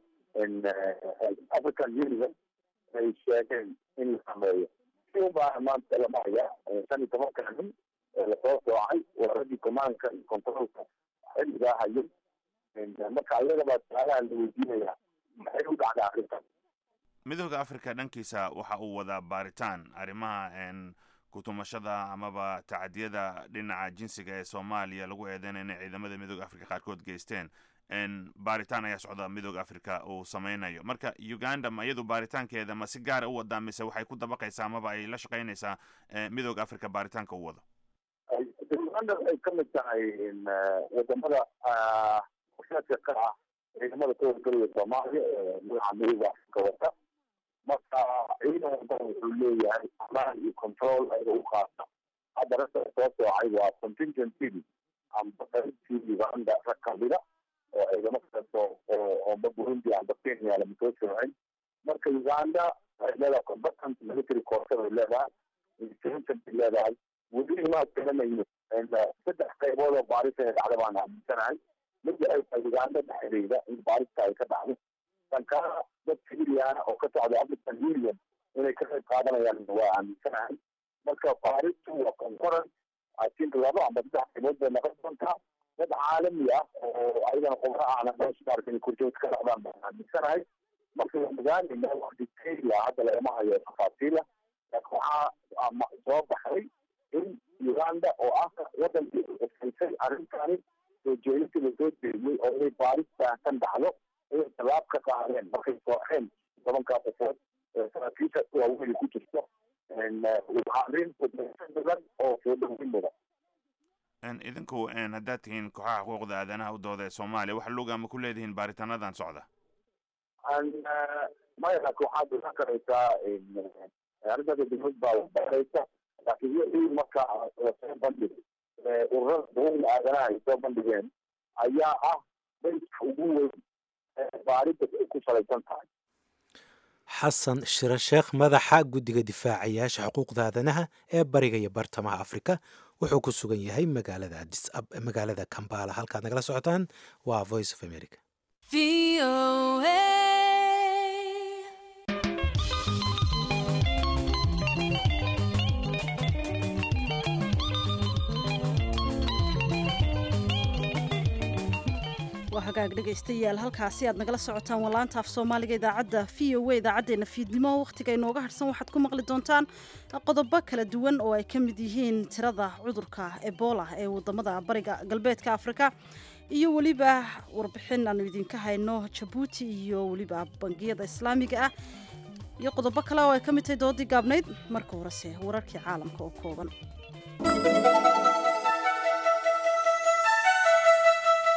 african union ay sheegeen in la sameeyo si ubaa maanta lama haya shan iyo tobanka nin ee lasoo soocay waa raggii commandka iyo controlka xilligaa hayo marka ayagaba su-aalaha la weydiinaya maxay u dhacdaa arrintan midooda africa dhankiisa waxa uu wadaa baaritaan arrimaha kutumashada amaba tacadiyada dhinaca jinsiga ee soomaaliya lagu eedeynaya inay ciidamada midooda africa qaarkood geysteen baaritaan ayaa socda midooda africa uu sameynayo marka uganda ma iyadu baaritaankeeda ma si gaara u wadaa mise waxay ku dabaqaysaa amaba ay la shaqaynaysaa midooda africa baaritaanka u wado uganda waxay kamid tahay wadamada horseedka ka ah ciidamada ka horgelaya soomaaliya ee magaca midooda africa wata marka ciidan walbana wuxuu leeyahay amaan iyo control ayaga u qaata hadda ragka soo soocay waa contingency amba qaybtii uganda rag kamida oo ciidamo kaleeto oo amba burundi amba kenya lama soo soocin marka uganda waxay leedahay combatant military corps bay leedahay intelligence bay leedahay weli ma garanayo saddex qaybood oo baarisa ay dhacda baan aaminsanahay mid waxay tahay uganda dhexdeeda in baarista ay ka dhacdo dankaa dad siriyaana oo ka socda african union inay ka qayb qaadanayaan waa aaminsanahay marka baaristu waa concurrent i think laba amba saddex qaybood bay noqon doontaa dad caalami ah oo ayagana qubra ahna meesha maaragtay korjoog ka dhacdaan baan aaminsanahay marka waa ogaanayna wax detaila hadda lagama hayo tafaasiila laakiin waxaa soo baxay in uganda oo ah wadankii esaysay arrintani soo jeedintii lasoo jeediyey oo inay baarista kan dhacdo inay tallaab ka qaadeen markay sooxeen tobankaa qofood saraakiisha waaweyn ku jirto waa arrin badan oo soo dhaweyn mudan idinku haddaad tihiin kooxaha xuquuqda aadanaha u dooda ee soomaaliya wax luga ma ku leedihiin baaritaanadan socda maya laakiin waxaad ogaan karaysaa arrintaas dowlad baa waxbaraysa laakiin wixii marka lasoo bandhigay ururada xuquuqda aadanaha ay soo bandhigeen ayaa ah bayska ugu weyn baarida ku salaysan tahay xasan shiro sheekh madaxa guddiga difaacayaasha xuquuqda aadanaha ee bariga iyo bartamaha afrika wuxuu ku sugan yahay magaalada adis magaalada kambala halkaad nagala socotaan waa voice of america waa hagaag dhegaystayaal halkaasi aad nagala socotaan waa laanta af soomaaliga idaacadda v o a idaacaddeenna fiidnimo wakhtiga inooga harsan waxaad ku maqli doontaan qodobo kala duwan oo ay ka mid yihiin tirada cudurka ebola ee wadamada bariga galbeedka afrika iyo weliba warbixin aanu idinka hayno jabuuti iyo weliba bangiyada islaamiga ah iyo qodobo kale oo ay ka mid tahay doodii gaabnayd marka horese wararkii caalamka oo kooban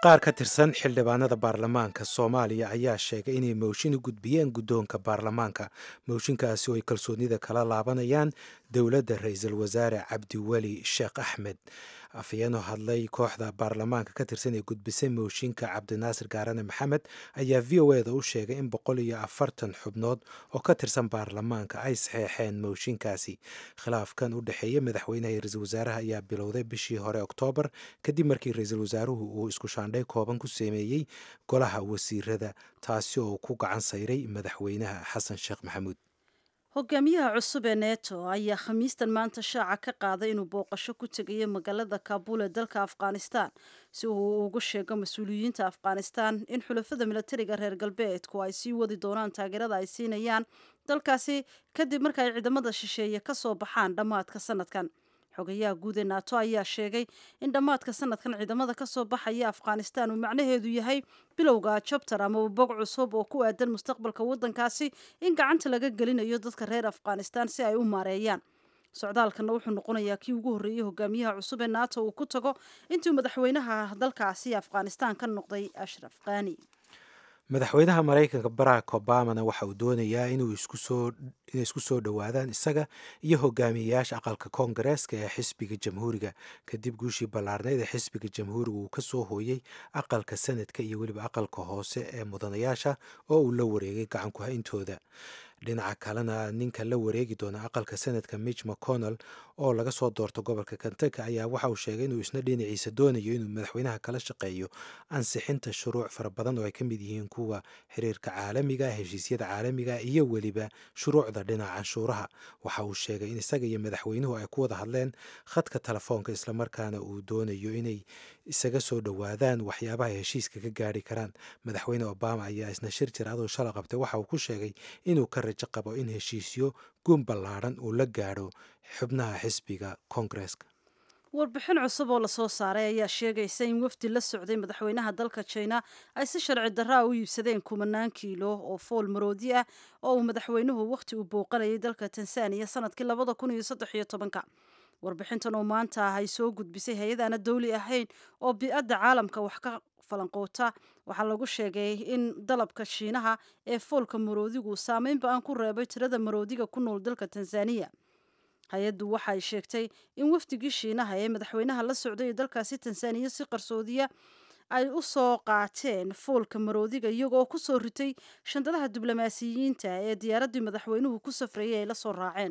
qaar ka tirsan xildhibaanada baarlamaanka soomaaliya ayaa sheegay inay mooshin u gudbiyeen guddoonka baarlamaanka mooshinkaasi oo ay kalsoonida kala laabanayaan dowladda ra-iisul wasaare cabdiweli sheekh axmed afhayeenoo hadlay kooxda baarlamaanka ka tirsan ee gudbisay mooshinka cabdinaasir gaarane maxamed ayaa v o eda u sheegay in boqol iyo afartan xubnood oo ka tirsan baarlamaanka ay saxeexeen mooshinkaasi khilaafkan u dhexeeya madaxweynaha iyo ra-iisul wasaaraha ayaa bilowday bishii hore oktoobar kadib markii ra-iisul wasaaruhu uu isku shaandhay kooban ku sameeyey golaha wasiirada taasi oo ku gacan sayray madaxweynaha xasan sheekh maxamuud hogaamiyaha cusub ee neto ayaa khamiistan maanta shaaca ka qaaday inuu booqasho ku tegayo magaalada kaabul ee dalka afghanistan si uu ugu sheego mas-uuliyiinta afghanistan in xulafada milatariga reer galbeedku ay sii wadi doonaan taageerada ay siinayaan dalkaasi kadib marka ay ciidamada shisheeye ka soo baxaan dhammaadka sanadkan xogayaha guud ee nato ayaa sheegay in dhammaadka sanadkan ciidamada ka soo baxaya afghanistan uu macnaheedu yahay bilowga jabtar amaba bog cusub oo ku aadan mustaqbalka waddankaasi in gacanta laga gelinayo dadka reer afghanistan si ay u maareeyaan socdaalkana wuxuu noqonayaa kii ugu horreeyey hogaamiyaha cusub ee nato uu ku tago intuu madaxweynaha dalkaasi afghanistan ka noqday ashraf khani madaxweynaha maraykanka barack obamana waxa uu doonayaa inuu inay isku soo dhowaadaan isaga iyo hogaamiyeyaasha aqalka koongareeska ee xisbiga jamhuuriga kadib guushii ballaarneyd ee xisbiga jamhuuriga uu ka soo hooyey aqalka sanadka iyo weliba aqalka hoose ee mudanayaasha oo uu la wareegay gacanku hayntooda dhinaca kalena ninka la wareegi doona aqalka sanadka mitch mcconnell oo laga soo doorto gobolka kentucky ayaa waxa uu sheegay inuu isna dhinaciisa doonayo inuu madaxweynaha kala shaqeeyo ansixinta shuruuc fara badan oo ay ka mid yihiin kuwa xiriirka caalamiga heshiisyada caalamiga iyo weliba shuruucda dhinaca canshuuraha waxa uu sheegay in isaga iyo madaxweynuhu ay ku wada hadleen khadka telefoonka islamarkaana uu doonayo inay isaga soo dhowaadaan waxyaabaha heshiiska ka gaari karaan madaxweyne obama ayaa isna shir jir adoo shala qabtay waxa uu ku sheegay inuu ka rajo qabo in heshiisyo guun ballaaran uu la gaadho xubnaha xisbiga koongareeska warbixin cusub oo lasoo saaray ayaa sheegaysa in wafdi la socday madaxweynaha dalka jina ay si sharci darraa u iibsadeen kumanaan kiilo oo fool maroodi ah oo uu madaxweynuhu wakhti uu booqanayay dalka tansaaniya sanadkii labada kun iyo saddex iyo tobanka warbixintan oo maanta ah ay soo gudbisay hay-adaana dawli ahayn oo bi-adda caalamka wax ka falanqoota waxaa lagu sheegay in dalabka shiinaha ee foolka maroodigu saameyn ba-an ku reebay tirada maroodiga ku nool dalka tansaaniya hay-addu waxay sheegtay in wafdigii shiinaha ee madaxweynaha la socday ee dalkaasi tansaaniya si qarsoodiya ay u soo qaateen foolka maroodiga iyagoo ku soo ritay shandadaha diblomaasiyiinta ee diyaaraddii madaxweynuhu ku safrayay ay la soo raaceen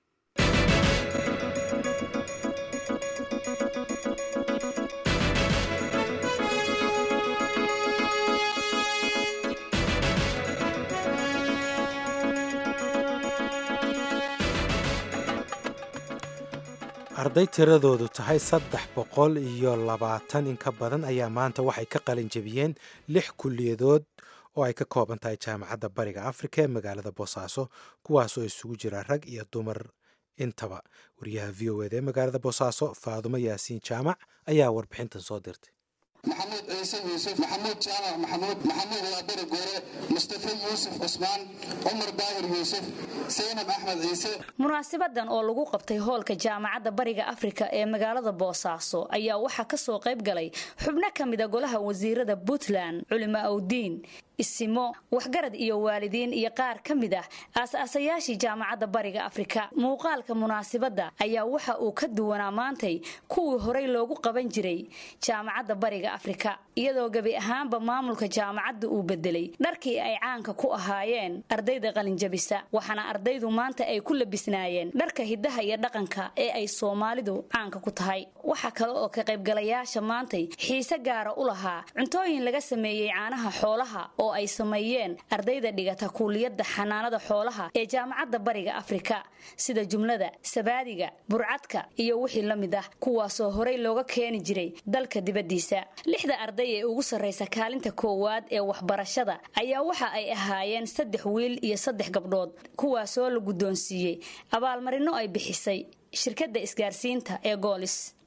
arday tiradoodu tahay saddex boqol iyo labaatan in ka badan ayaa maanta waxay ka qalin jebiyeen lix kulliyadood oo ay ka kooban tahay jaamacadda bariga afrika ee magaalada boosaaso kuwaasoo isugu jira rag iyo dumar intaba wariyaha v o eda ee magaalada boosaaso faadumo yaasiin jaamac ayaa warbixintan soo dirtay محمود عيسى يوسف محمود جامع محمود محمود وابر غوري مصطفى يوسف عثمان عمر باهر يوسف سينب احمد عيسى munaasabadan oo lagu qabtay hoolka jaamacadda bariga afrika ee magaalada boosaaso ayaa waxa ka soo qayb galay xubno kamid ah golaha wasiirada Puntland culimo awdiin isimo waxgarad iyo waalidiin iyo qaar kamid ah aas-aasayaashii jaamacadda bariga afrika muuqaalka munaasabada ayaa waxa uu ka duwanaa maantay kuwii horey loogu qaban jiray jaamacadda bariga afrika iyadoo gabi ahaanba maamulka jaamacadda uu bedelay dharkii ay caanka ku ahaayeen ardayda qalinjabisa waxaana ardaydu maanta ay ku labisnaayeen dharka hidaha iyo dhaqanka ee ay Soomaalidu caanka ku tahay waxa kale oo ka qaybgalayaasha maantay xiise gaar ah u lahaa cuntooyin laga sameeyay caanaha xoolaha oo ay sameeyeen ardayda dhigata kuuliyada xanaanada xoolaha ee jaamacadda bariga afrika sida jumlada sabaadiga burcadka iyo wixii la mid ah kuwaas oo horey looga keeni jiray dalka dibadiisa lixda arday ee ugu sareysa kaalinta koowaad ee waxbarashada ayaa waxa ay ahaayeen saddex wiil iyo saddex gabdhood kuwaas oo la guddoonsiiyay abaalmarino ay bixisay shirkadda isgaarsiinta ee Goolis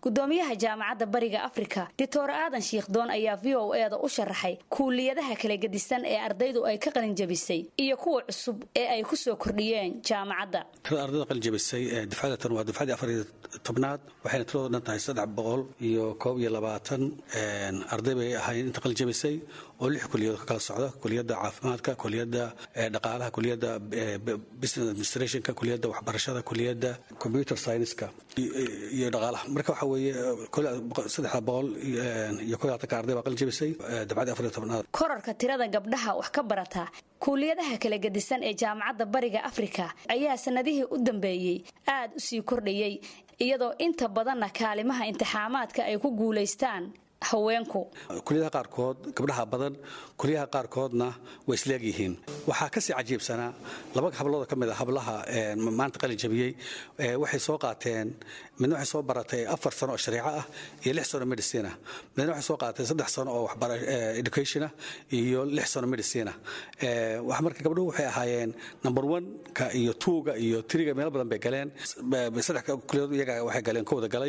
gudoomiyaha jaamacadda bariga afrika doctor aadan shiikhdoon ayaa v o e da u sharaxay kuuliyadaha kala gedisan ee ardaydu ay ka qalin jabisay iyo kuwa cusub ee ay ku soo kordhiyeen jaamacadda. ardayda qalin jabisay dufcadatan waa dufcadii afar iyo tobnaad waxayna tiradoodu dhan tahay saddex boqol iyo koob iyo labaatan arday bay ahayn inta qalin jabisay oo lix kuliyadood ka kala socda kuliyadda caafimaadka kuliyadda dhaqaalaha kuliyadda business administrationka kuliyadda waxbarashada kuliyadda computer science-ka iyo dhaqaalaha marka waxa weeye saddex boqol iyo koob iyo labaatan arday baa qalin jabisay dufcadii afar iyo tobnaad. korarka tirada gabdhaha wax ka barata kuuliyadaha kala gedisan ee jaamacadda bariga afrika ayaa sanadihii u dambeeyey aad u sii kordhayay iyadoo inta badanna kaalimaha imtixaamaadka ay ku guulaystaan haweenku. kuliyadaha qaarkood gabdhaha badan kuliyaha qaarkoodna way isleeg yihiin. waxaa kasii cajiibsanaa laba hablood ka mid ah hablaha maanta qalin jabiyey waxay soo qaateen midna waxay soo baratay afar sano oo shariico ah iyo lix sano medicine ah midna waxay soo qaateen saddex sano oo waxbarasho education ah iyo lix sano medicine ah wax marka gabdhuhu waxay ahaayeen number one ka iyo two ga iyo three ga meel badan bay galeen saddex kuliyadood iyaga waxay galeen kooda galay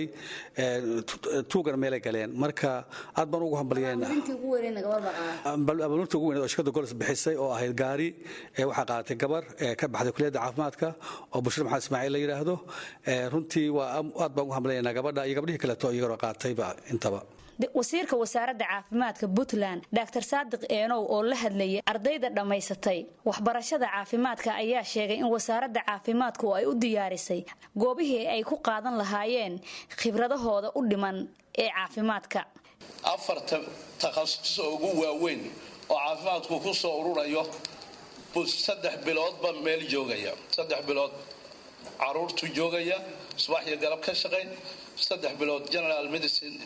two ga meel ay galeen marka aad baan ugu hambalyeena abalinta ugu weyneed oo shirkadda golis bixisay oo ahayd gaari waxaa qaadatay gabar ka baxday kuliyadda caafimaadka oo bushra maxamed ismaaciil la yidhaahdo runtii waa aad baan ugu hambalyeena gabadha iyo gabdhihii kaleeto iyagoo qaatayba intaba. wasiirka wasaaradda caafimaadka puntland doctor saadiq eenow oo la hadlayay ardayda dhammaysatay waxbarashada caafimaadka ayaa sheegay in wasaaradda caafimaadku ay u diyaarisay goobihii ay ku qaadan lahaayeen khibradahooda u dhiman ee caafimaadka. afarta takhasus ugu waaweyn oo caafimaadku ku soo ururayo saddex biloodba meel joogaya saddex bilood caruurtu joogaya subax iyo galab ka shaqayn saddex bilood general medicine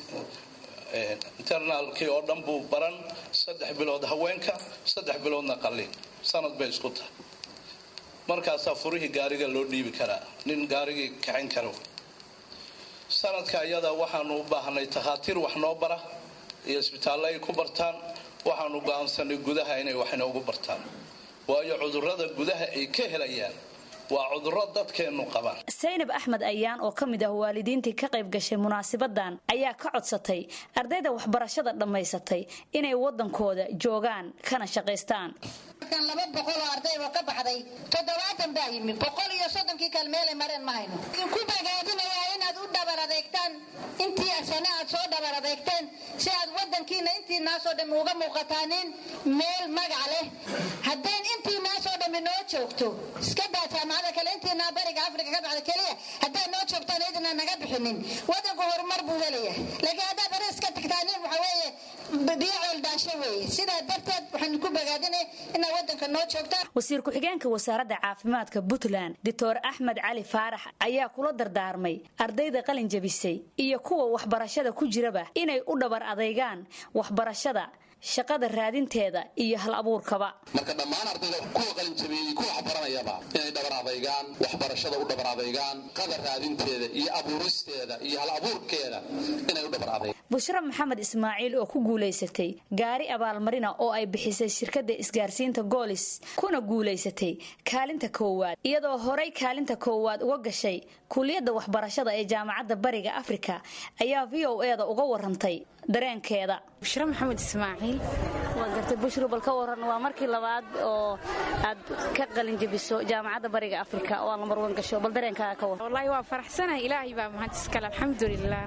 internalkii oo dhan buu baran saddex bilood haweenka saddex biloodna qalliin sanad bay isku tahay markaasaa furihii gaariga loo dhiibi karaa nin gaarigii kaxin karo. sanadka iyada waxaanu u baahnay takhaatiir wax noo bara iyo isbitaallo ay ku bartaan waxaanu go'aansanay gudaha inay wax inoogu bartaan waayo cudurrada gudaha ay ka helayaan waa cudurro dadkeennu qabaan. Saynab Axmed Ayaan oo ka mid ah waalidiintii ka qayb gashay munaasabadan ayaa ka codsatay ardayda waxbarashada dhammaysatay inay wadankooda joogaan kana shaqaystaan. kan laba boqol oo arday oo ka baxday toddobaatan baa yimid boqol iyo soddonkii kalmeelay mareen ma hayno ku bagaadinaya inaad u dhabar adeegtaan intii asana aad soo dhabar adeegteen si aad wadankiina intii naasoo dhan uga muuqataanin meel magac leh haddeen intii naasoo dhan noo joogto iska daataa maada kale intii na bariga afrika ka baxday kaliya haddii noo joogtaan idina naga bixinin wadanku horumar buu leeyahay laakiin hadda bari iska tagtaanin waxa weeye biicol daasho weeye sidaa darteed waxaan ku bagaadinay in wadanka noo joogtaan. wasiir ku-xigeenka wasaaradda caafimaadka puntland doctor axmed cali faarax ayaa kula dardaarmay ardayda qalin jabisay iyo kuwa waxbarashada ku jiraba inay u dhabar adeegaan waxbarashada shaqada raadinteeda iyo hal abuurkaba. marka dhammaan ardayda kuwa qalin jabiyay kuwa waxbaranayaba inay dhabar adeegaan waxbarashada u dhabar adeegaan qadar raadinteeda iyo abuuristeeda iyo hal abuurkeeda inay u dhabar adeegaan. bushra maxamed ismaaciil oo ku guulaysatay gaari abaalmarina oo ay bixisay shirkadda isgaarsiinta goolis kuna guulaysatay kaalinta koowaad iyadoo horey kaalinta koowaad uga gashay kuliyadda waxbarashada ee jaamacadda bariga afrika ayaa v o e da uga warantay dareenkeeda. bushra maxamed ismaaciil waa gartay bushra bal ka waran waa markii labaad oo aad ka qalin jabiso jaamacadda bariga afrika oo aan lamar wan gasho bal dareenkaaga ka waran. wallahi waa faraxsanahay ilaahay baa mahad iskale alxamdulilah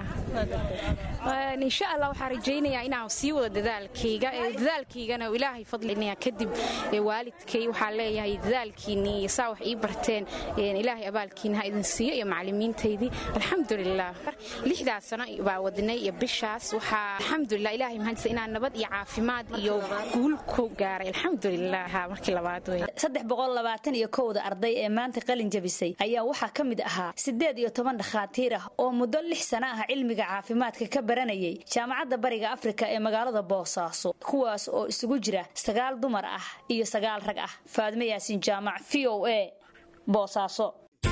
insha allah waxaan rajaynayaa inaan sii wado dadaalkayga ee dadaalkaygana ilaahay fadlinaya kadib waalidkay waxaa leeyahay dadaalkiinii iyo saa wax ii barteen ilaahay abaalkiina ha idin siiyo iyo macallimiintaydii alxamdulilah lixdaas sano baa wadnay iyo bishaas waxaa alxamdulilah ilaahay mahadsan inaan nabad iyo caafimaad iyo guul ku gaaray alxamdulilah markii labaad way. saddex boqol labaatan iyo kowda arday ee maanta qalin jabisay ayaa waxaa ka mid ahaa sideed iyo toban dhakhaatiir ah oo muddo lix sano ah cilmiga caafimaadka ka baranayay jaamacadda bariga afrika ee magaalada boosaaso kuwaas oo isugu jira sagaal dumar ah iyo sagaal rag ah. faadime yaasin jaamac v o a boosaaso.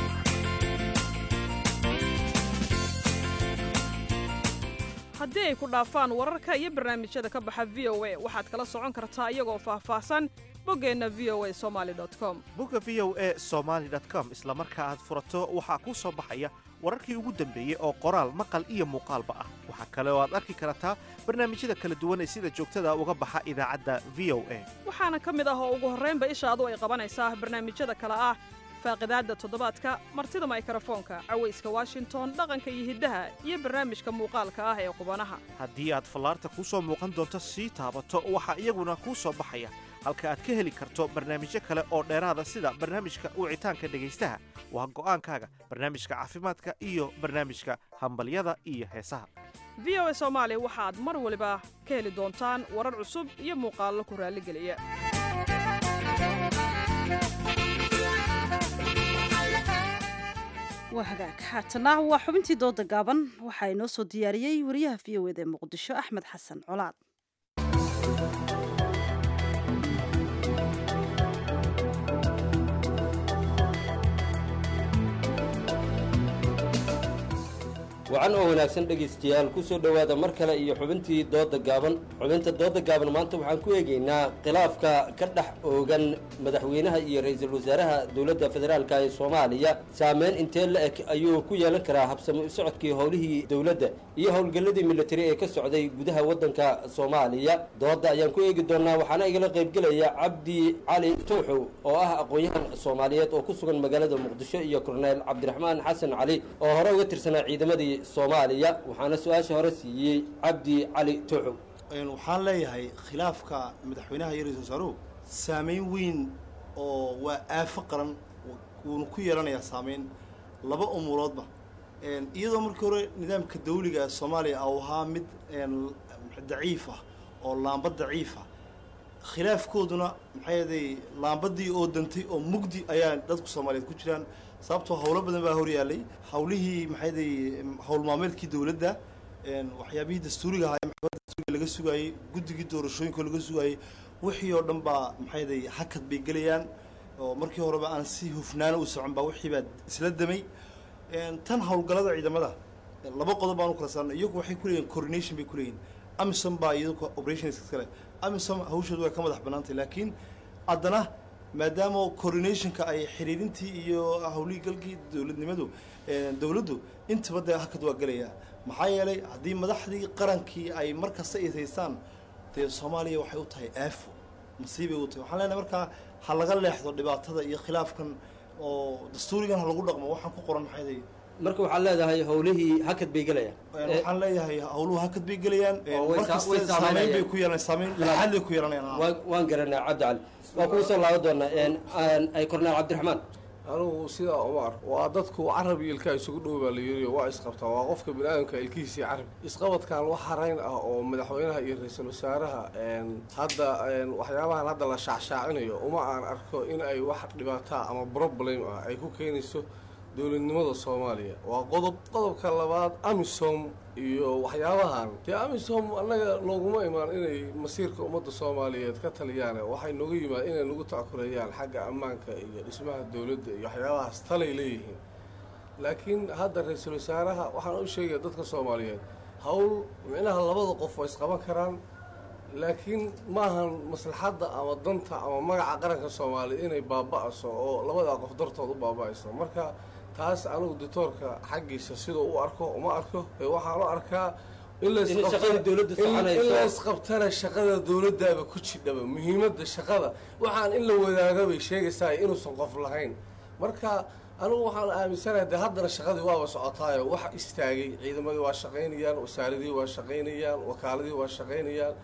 haddii ay ku dhaafaan wararka iyo barnaamijyada ka baxa v o a waxaad kala socon kartaa iyagoo faahfaahsan boggeenna v o a somaali com bogga v o a somaali com isla marka aad furato waxaa kuu soo baxaya wararkii ugu dambeeyey oo qoraal maqal iyo muuqaalba ah. waxaa kale oo aad arki kartaa barnaamijyada kala duwan ee sida joogtada uga baxa idaacadda v o a waxaana ka mid ah oo ugu horraynba ishaadu ay qabanaysaa barnaamijyada kale ah faaqidaadda toddobaadka martida mikrofoonka cawayska washington dhaqanka iyo hiddaha iyo barnaamijka muuqaalka ah ee qubanaha haddii aad fallaarta kuu soo muuqan doonto sii taabato waxaa iyaguna kuu soo baxaya halka aad ka heli karto barnaamijyo kale oo dheeraada sida barnaamijka wicitaanka dhegaystaha waa go'aankaaga barnaamijka caafimaadka iyo barnaamijka hambalyada iyo heesaha v o a soomaali waxaad mar waliba ka heli doontaan warar cusub iyo muuqaallo ku raalligeliya waa hagaag haatana waa xubintii dooda gaaban waxaa inoo soo diyaariyey wariyaha v o eda ee muqdisho axmed xasan colaad wacan oo wanaagsan dhegaystayaal ku soo dhowaada mar kale iyo xubintii dooda gaaban xubinta dooda gaaban maanta waxaan ku eegaynaa khilaafka ka dhex oogan madaxweynaha iyo ra-iisul wasaaraha dowladda federaalka ee soomaaliya saameyn intee la eg ayuu ku yeelan karaa habsami u socodkii howlihii dowladda iyo howlgalladii militari ee ka socday gudaha waddanka soomaaliya dooda ayaan ku eegi doonaa waxaana igala qaybgelaya cabdi cali tuuxow oo ah aqoon-yahan soomaaliyeed oo ku sugan magaalada muqdisho iyo korneyl cabdiraxmaan xasan cali oo hore uga tirsanaa ciidamadii soomaaliya waxaana su-aasha hore siiyey cabdi cali tuuxow waxaan leeyahay khilaafka madaxweynaha iyo ra-isul wasaaruhu saameyn weyn oo waa aafo qaran wuuna ku yeelanayaa saameyn laba umuuroodba iyadoo markii hore nidaamka dawliga soomaaliya au ahaa mid daciif ah oo laambad daciif ah khilaafkooduna maxay aday laambadii oo dantay oo mugdi ayaa dadku soomaaliyeed ku jiraan sababtoo howlo badan baa horyaalay hawlihii maxayday howl maalmeedkii dowladda waxyaabihii dastuuriga ahaa maxkamadda dastuuriga laga sugaayey guddigii doorashooyinka laga sugaayey wixii oo dhan baa maxayday hakad bay gelayaan oo markii horeba aan si hufnaana u socon baa wixii baa isla damay tan howlgallada ciidamada laba qodob baan u kala saarnay iyagu waxay ku leeyihin coordination bay ku leeyihin amisom baa iyadoo operations kale amisom hawshoodu way ka madax bannaantay laakiin haddana maadaama coordinationka ay xiriirintii iyo hawlihii galkii dowladnimadu dowladdu intaba dee hakad waa gelayaa maxaa yeelay haddii madaxdii qarankii ay mar kasta isaystaan dee soomaaliya waxay u tahay aafo masiibay u tahay waxaan leenahay markaa ha laga leexdo dhibaatada iyo khilaafkan oo dastuurigan ha lagu dhaqmo waxaan ku qoran maxayday marka waxaad leedahay howlihii hakad bay gelayaan waxaan leeyahay howluhu hakad bay gelayaan markasta saameyn bay ku yeelanayaan saameyn laxad bay ku yeelanayaan waan garanaa cabdi cali waa kugu soo laaban doonaa ay korneel cabdiraxmaan anugu sidaa umar waa dadku carab iyo ilkaa isugu dhow baa la yiri waa isqabtaa waa qofka biniaadamka ilkihiisii carab isqabadkan wax harayn ah oo madaxweynaha iyo ra-iisul wasaaraha hadda waxyaabahan hadda la shacshaacinayo uma aan arko in ay wax dhibaataa ama problem ah ay ku keenayso dowladnimada soomaaliya waa qodob qodobka labaad amisom iyo waxyaabahan dee amisom annaga nooguma imaan inay masiirka ummadda soomaaliyeed ka taliyaan waxay nooga yimaad inay nagu tackureeyaan xagga ammaanka iyo dhismaha dowladda iyo waxyaabahaas talay leeyihiin laakiin hadda ra-iisul wasaaraha waxaan u sheegaya dadka soomaaliyeed hawl micnaha labada qof waa isqaban karaan laakiin maahan maslaxadda ama danta ama magaca qaranka soomaaliya inay baaba'ayso oo labadaa qof dartood u baaba'ayso marka taas anigu dictoorka xaggiisa sidoo u arko uma arko waxaan u arkaa in la isqabtana shaqada dowladdaaba ku jidhaba muhiimadda shaqada waxaan in la wadaaga bay sheegaysaa inuusan qof lahayn marka anigu waxaan aaminsanahay de haddana shaqadii waaba socotaayo wax istaagay ciidamadii waa shaqaynayaan wasaaradii waa shaqaynayaan wakaaladii waa shaqaynayaan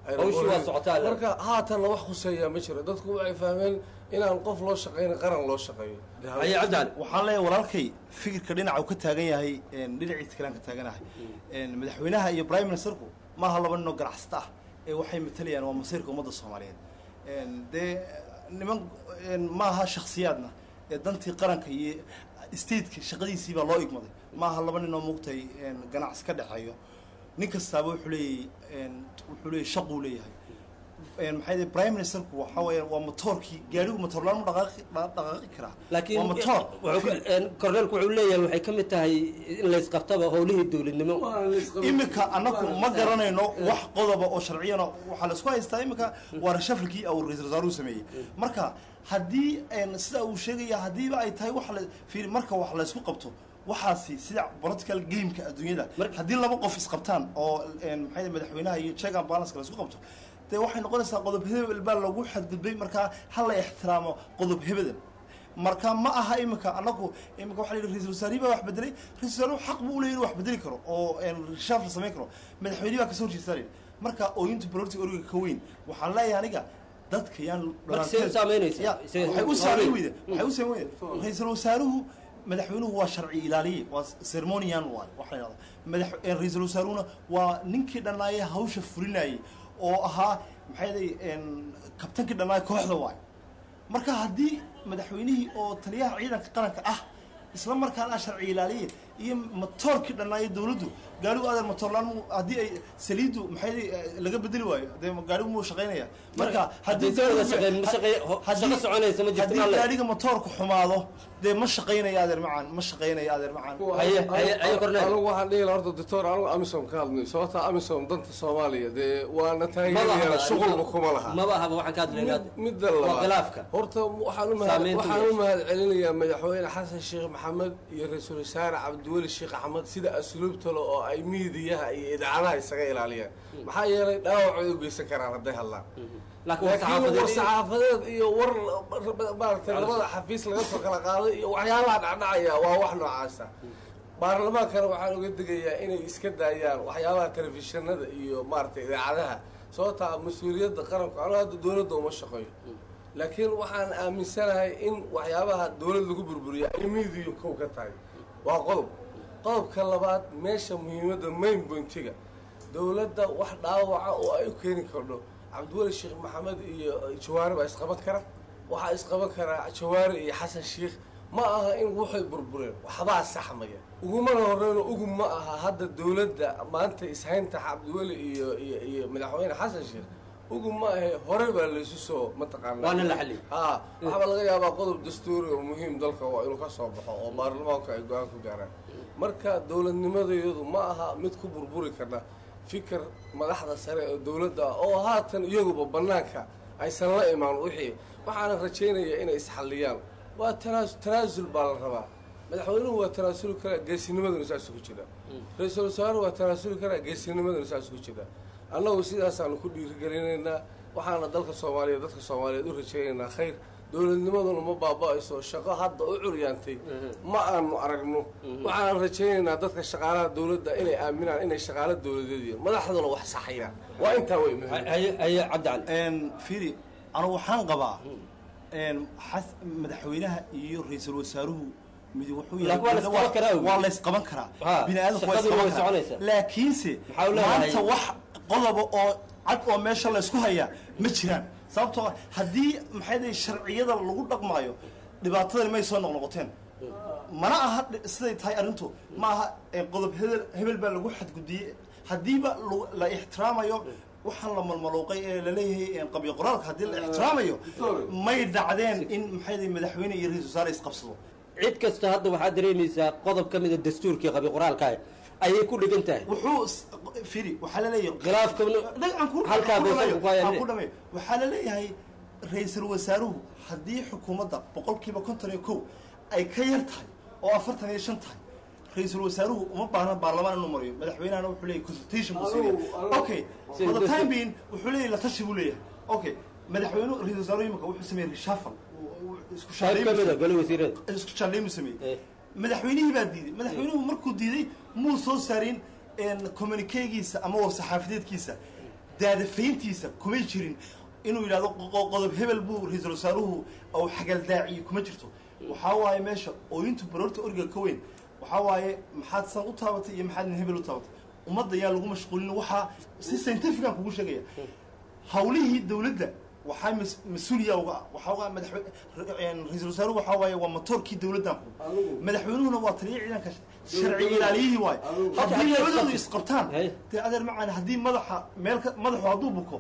marka haatanna wax khuseeyaa ma jiro dadku waxay fahmeen inaan qof loo shaqayna qaran loo shaqeeyo waxaan leeyahay walaalkay fikirka dhinaca uu ka taagan yahay dhinaciisa kalean ka taaganahay madaxweynaha iyo prime ministerku maaha laba nin oo ganacsata ah ee waxay matalayaan waa masiirka ummadda soomaaliyeed dee niman maaha shaksiyaadna ee dantii qaranka iyo stateka shaqadiisii baa loo igmaday maaha laba nin oo muugtay ganacsi ka dhexeeyo nin kastaaba wuxuu leeyahay wuxuu leeyahay shaquu leeyahay maxay tahay prime ministerku waxa weeyaan waa motoorkii gaarigu motor laan ma dhaqaaqi dhaqaaqi karaa laakiin waa motor korneelku wuxuu leeyahay waxay ka mid tahay in la isqabtaba howlihii dowladnimo imika annagu ma garanayno wax qodoba oo sharciyana waxaa la isku haystaa imika waa rashafalkii au ra-iisul wasaaruhu sameeyey marka haddii sida uu sheegaya haddiiba ay tahay wax la fiiri marka wax la isku qabto waxaasi sida political gameka adduunyada haddii laba qof isqabtaan oo maxay madaxweynaha iyo check and balance la isku qabto dee waxay noqonaysaa qodob hebel baa lagu xadgudbay markaa ha la ixtiraamo qodob hebedan marka ma aha imika anagu imika waxa la yidhi ra-iisul wasaarihi baa wax bedelay ra-isul wasaaruhu xaq buu u leeyahay inuu wax bedeli karo oo reshaaf la samayn karo madaxweynihi baa kasoo horjeestaa marka ooyinta political origa ka weyn waxaan leeyahay aniga dadka yaan waxay u saameynaysaa waxay u saameyn weyda waxay u saameyn weyda ra-iisul wasaaruhu madaxweynuhu waa sharci ilaaliye waa ceremonian waay waxa la yidhahdaa madax ra-iisul wasaaruhuna waa ninkii dhannaayay hawsha fulinayay oo ahaa maxay day kabtankii dhannaaya kooxda waay marka haddii madaxweynihii oo taliyaha ciidanka qaranka ah isla markaana sharci ilaaliye iyo matoorkii dhannaayo dawladdu gaarigu adeer matoorlaan haddii ay saliidu maxay laga bedeli waayo dee gaarigu muu shaqaynaya marka haddii haddii gaariga matoorku xumaado dee ma shaqaynaya adeer macaan ma shaqaynaya adeer macaan anigu waxaan dhihi lahaa horta doctor anigu amisom ka hadlay sababta amisom danta soomaaliya dee waana taageerayana shuqulba kuma laha maba ahaba waxaan ka hadlaynaa midda labaad horta waxaan u mahad waxaan u mahad celinayaa madaxweyne xasan sheekh maxamed iyo ra-iisul wasaare cabdiweli sheekh axmed sida asluubta le oo ay miidiyaha iyo idaacadaha isaga ilaaliyaan maxaa yeelay dhaawacay u geysan karaan hadday hadlaan laakiin war saxaafadeed iyo war maaragtay labada xafiis laga soo kala qaaday iyo waxyaalaha dhacdhacaya waa wax noocaasa baarlamaankana waxaan uga degayaa inay iska daayaan waxyaabaha telefishinada iyo maaragtay idaacadaha sababtaa mas-uuliyadda qaranku anu hadda dowladda uma shaqeeyo laakiin waxaan aaminsanahay in waxyaabaha dowlad lagu burburiya ay miidiyo kow ka tahay waa qodob qodobka labaad meesha muhiimadda main pointiga dowladda wax dhaawaca oo ay u keeni kardho cabdiweli sheekh maxamed iyo jawaari baa isqaban kara waxaa isqaban karaa jawaari iyo xasan sheekh ma aha in waxay burbureen waxbaa saxmaya ugumana horeyno ugu ma aha hadda dowladda maanta ishaynta cabdiweli iyo iyo iyo madaxweyne xasan sheekh ugu ma ahe hore baa laysu soo mataqaana waana la xaliyay ha waxaa laga yaabaa qodob dastuuri oo muhiim dalka waa inuu ka soo baxo oo baarlamaanku ay go-aan ku gaaraan marka dowladnimadayadu ma aha mid ku burburi karna fikir madaxda sare ee dowladda oo haatan iyaguba banaanka aysan la imaan wixii waxaana rajaynaya inay isxalliyaan waa tanaasul baa la rabaa madaxweynuhu waa tanaasuli karaa geesinimaduna saas ku jira ra-iisul wasaaruhu waa tanaasuli karaa geesinimaduna saas ku jira annagu sidaasaanu ku dhiirigelinaynaa waxaana dalka soomaaliya dadka soomaaliyeed u rajaynaynaa khayr dowladnimaduna ma baaba-ayso shaqo hadda u curyaantay ma aanu aragno waxaan rajaynaynaa dadka shaqaalaha dowladda inay aaminaan inay shaqaalo dowladeed yihiin madaxduna wax saxayaan waa intaa wey cabdicali firi anu waxaan qabaa madaxweynaha iyo ra-iisul wasaaruhu mid wuxuu yahay waa la isqaban karaa bini aadamku waa isqaban karaa laakiinse maanta wax qodoba oo cad oo meesha la isku hayaa ma jiraan sababtoo haddii maxay dahay sharciyada lagu dhaqmaayo dhibaatadani may soo noqnoqoteen mana aha siday tahay arrintu ma aha qodob hebel hebel baa lagu xadgudbiyey haddiiba la ixtiraamayo waxaan la malmaluuqay ee laleeyahay qabyo qoraalka haddii la ixtiraamayo may dhacdeen in maxay dahay madaxweyne iyo ra-iisul wasaare isqabsado cid kasta hadda waxaad dareemaysaa qodob ka mida dastuurkii qabyo qoraalka ayay ku dhigan tahay wuxuu firi waxaa la leeyahay khilaafka halkaa ku dhamay waxaa la leeyahay ra-iisul wasaaruhu haddii xukuumadda boqolkiiba konton iyo kow ay ka yar tahay oo afartan iyo shan tahay ra-iisul wasaaruhu uma baahna baarlamaan inuu mariyo madaxweynahana wuxuu leeyahay consultation buu siinaya okay for the time being wuxuu leeyahay la tashi buu leeyahay okay madaxweynuhu ra-iisul wasaaruhu imika wuxuu sameeyey reshuffle isku isku shaandhayn buu sameeyey madaxweynihii baa diiday madaxweynuhu markuu diiday muu soo saarin communiquegiisa ama war-saxaafadeedkiisa daadafayntiisa kumay jirin inuu yidhahdo qodob hebel buu ra-iisul wasaaruhu ou xagaldaaciyo kuma jirto waxaa waaye meesha ooyintu baroorta origa ka weyn waxaa waaye maxaad san u taabatay iyo maxaad nin hebel u taabatay ummadda yaa lagu mashquulin waxaa si scientifican kugu sheegaya hawlihii dowladda waxaa mas-uuliya uga ah waxaa uga madaxweyne ra-iisul wasaaruhu waxaa waaye waa matoorkii dowladdan madaxweynuhuna waa taliya ciidanka sharci ilaaliyihii waaye haddii labadoodu isqabtaan dee adeer macaan haddii madaxa meel madaxu hadduu buko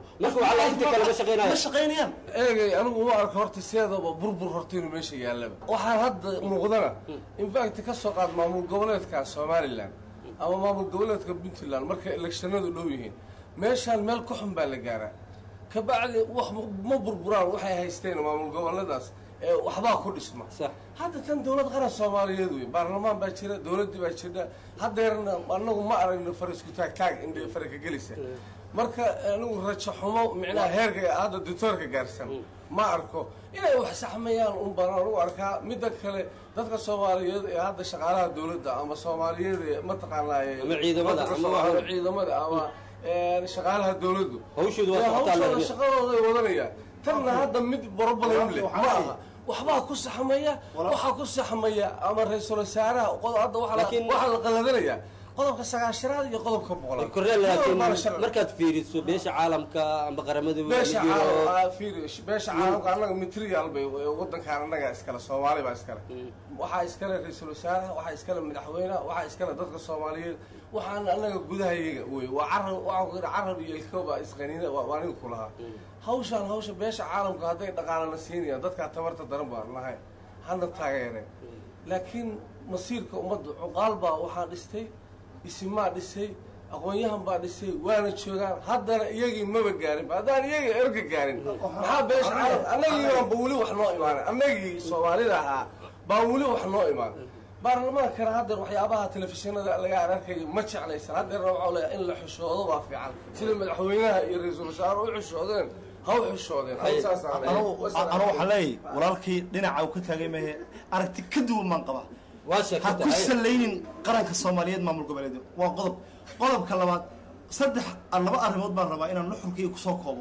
ma shaqaynayaan eegay anigu uma arko horta sideedaba burbur horta inuu meesha yaallaba waxaan hadda muuqdana infact ka soo qaad maamul goboleedka somalilan ama maamul goboleedka puntland markay electionadu dhow yihiin meeshaan meel ka xun baa la gaaraa kabacdi wax ma burburaan waxay haysteen maamul goboladaas waxbaa ku dhisma hadda tan dowlad qaran soomaaliyeed wey baarlamaan baa jira dowladdii baa jirta haddeerna anagu ma aragno far isku taagtaag indhe farka gelisa marka anigu rajo xumo micnaha heerka hadda doctoorka gaarsan ma arko inay wax saxmayaan un baan u arkaa midda kale dadka soomaaliyeed ee hadda shaqaalaha dowladda ama soomaaliyeed ee mataqaanaaye ama ciidamada ama ciidamada ama shaqaalaha dowladdu hawshooda waa socotaa shaqadooda ay wadanayaan tanna hadda mid borobalan leh ma aha waxbaa ku saxmaya waxaa ku saxmaya ama ra-iisul wasaaraha hadda waxaa la qaladanayaa qodobka sagaashanaad iyo qodobka boqolaad korneel laakiin markaad fiiriso beesha caalamka ama qaramada beesha caalamka fiiri beesha caalamka annaga material bay wadankaan annaga iskale soomaali baa iskale waxaa iskale ra-iisul wasaaraha waxaa iskale madaxweynaha waxaa iskale dadka soomaaliyeed waxaan annaga gudahayaga wey waa carab waxaan ku yidhi carab iyo ilkooba isqaniina waa aniga ku lahaa hawshaan hawsha beesha caalamka hadday dhaqaalana siinayaan dadkaa tabarta daran baan nahay hana taageereen laakiin masiirka ummadda cuqaal baa waxaa dhistay isimaa dhisay aqoon-yahan baa dhisay waana joogaan haddana iyagii maba gaarin haddaan iyagii erga gaarin maxaa beesha caalamka annagii baanba weli wax noo imaanin annagii soomaalida ahaa baan weli wax noo imaanin baarlamaankana haddeer waxyaabaha telefishinada laga ararkayo ma jeclaysan haddeerna waxaa leeyahay in la xishoodo baa fiican sida madaxweynaha iyo ra-iisul wasaare u xishoodeen ha u xishoodeen anu waxaan leeyahay walaalkii dhinaca uu ka taagay mahe aragti ka duwan maan qabaa ha ku salaynin qaranka soomaaliyeed maamul goboleed waa qodob qodobka labaad saddex laba arrimood baan rabaa inaan nuxurkii kusoo koobo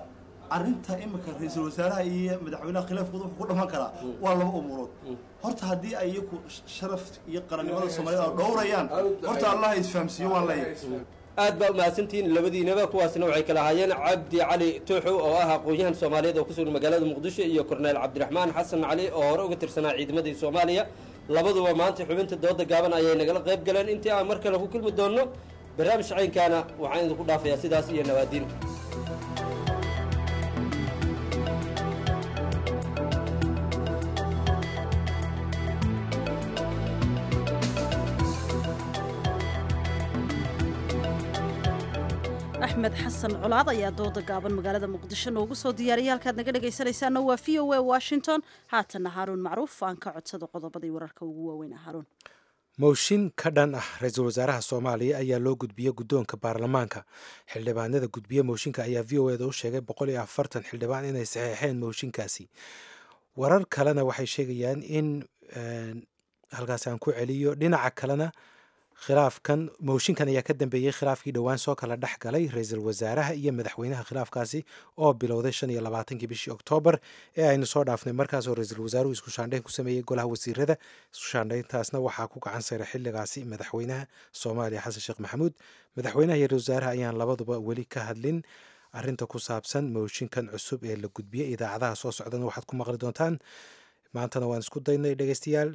arrinta imika ra-iisul wasaaraha iyo madaxweynaha khilaafkooda wuxuu ku dhaman karaa waa laba umuurood horta haddii ay iyaku sharaf iyo qarannimada soomaaliyed dhowrayaan horta allah isfahamsiiyo waan leeyahay aad baa umahadsantihiin labadiinaba kuwaasna waxay kala ahaayeen cabdi cali tuuxu oo ah aqoon-yahan soomaaliyeed oo ku sugan magaalada muqdisho iyo korneel cabdiraxmaan xasan cali oo hore uga tirsanaa ciidamadii soomaaliya labaduba maanta xubinta dooda gaaban ayay nagala qayb galeen intii aan mar kale ku kulmi doonno barnaamij caynkaana waxaan idinku dhaafayaa sidaas iyo nabaadiin axmed xasan colaad ayaa dooda gaaban magaalada muqdisho noogu soo diyaariyay halkaad naga dhegaysanaysaana waa v o a washington haatanna haaruun macruuf aan ka codsado qodobadii wararka ugu waaweyn haaruun mooshin ka dhan ah ra-iisul wasaaraha soomaaliya ayaa loo gudbiyey guddoonka baarlamaanka xildhibaanada gudbiye mooshinka ayaa v o eda u sheegay boqol iyo afartan xildhibaan inay saxeexeen mooshinkaasi warar kalena waxay sheegayaan in halkaas aan ku celiyo dhinaca kalena khilaafkan mooshinkan ayaa ka dambeeyey khilaafkii dhowaan soo kala dhex galay ra-iisul wasaaraha iyo madaxweynaha khilaafkaasi oo bilowday shan iyo labaatankii bishii oktoobar ee aynu soo dhaafnay markaasoo ra-iisul wasaaruhu isku shaandhayn ku sameeyey golaha wasiirada isku shaandhayntaasna waxaa ku gacan sayray xilligaasi madaxweynaha soomaaliya xasan sheekh maxamuud madaxweynaha iyo ra-isul wasaaraha ayaan labaduba weli ka hadlin arrinta ku saabsan mooshinkan cusub ee la gudbiyey idaacadaha soo socdana waxaad ku maqli doontaan maantana waan isku daynay dhegeystayaal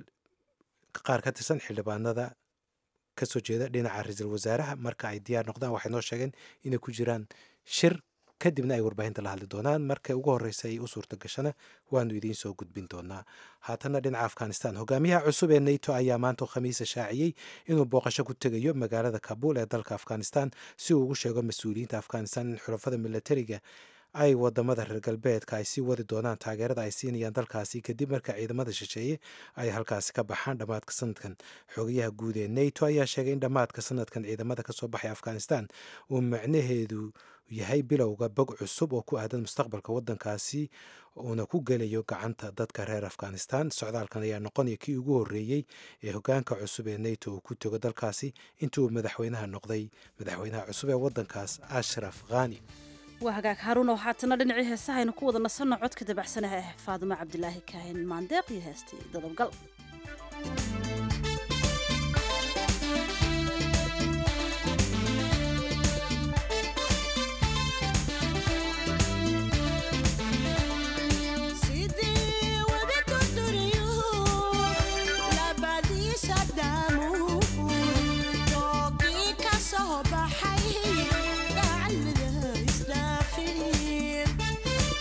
qaar ka tirsan xildhibaanada kasoo jeeda dhinaca ra-iisul wasaaraha marka ay diyaar noqdaan waxay noo sheegeen inay ku jiraan shir kadibna ay warbaahinta la hadli doonaan markay ugu horreysa ay u suurta gashana waanu idiin soo gudbin doonaa haatana dhinaca afghanistan hogaamiyaha cusub ee nato ayaa maanta khamiisa shaaciyey inuu booqasho ku tegayo magaalada kabuul ee dalka afghanistan si uu ugu sheego mas-uuliyiinta afghanistan in xulafada milatariga ay wadamada reer galbeedka ay sii wadi doonaan taageerada ay siinayaan dalkaasi kadib marka ciidamada shisheeye ay halkaasi ka baxaan dhammaadka sanadkan xogayaha guud ee nato ayaa sheegay in dhammaadka sanadkan ciidamada kasoo baxay afghanistan uu macnaheedu yahay bilowga bog cusub oo ku aadan mustaqbalka wadankaasi uuna ku gelayo gacanta dadka reer afghanistan socdaalkan ayaa noqonaya kii ugu horreeyey ee hogaanka cusub ee nato uu ku tego dalkaasi intuu madaxweynaha noqday madaxweynaha cusub ee wadankaas ashraf khani waa hagaag haruun oo haatana dhinacii heesaha aynu ku wada nasanno codka dabacsanaha ah faadimo cabdilaahi kaahin maandeeq iyo heestii dadabgal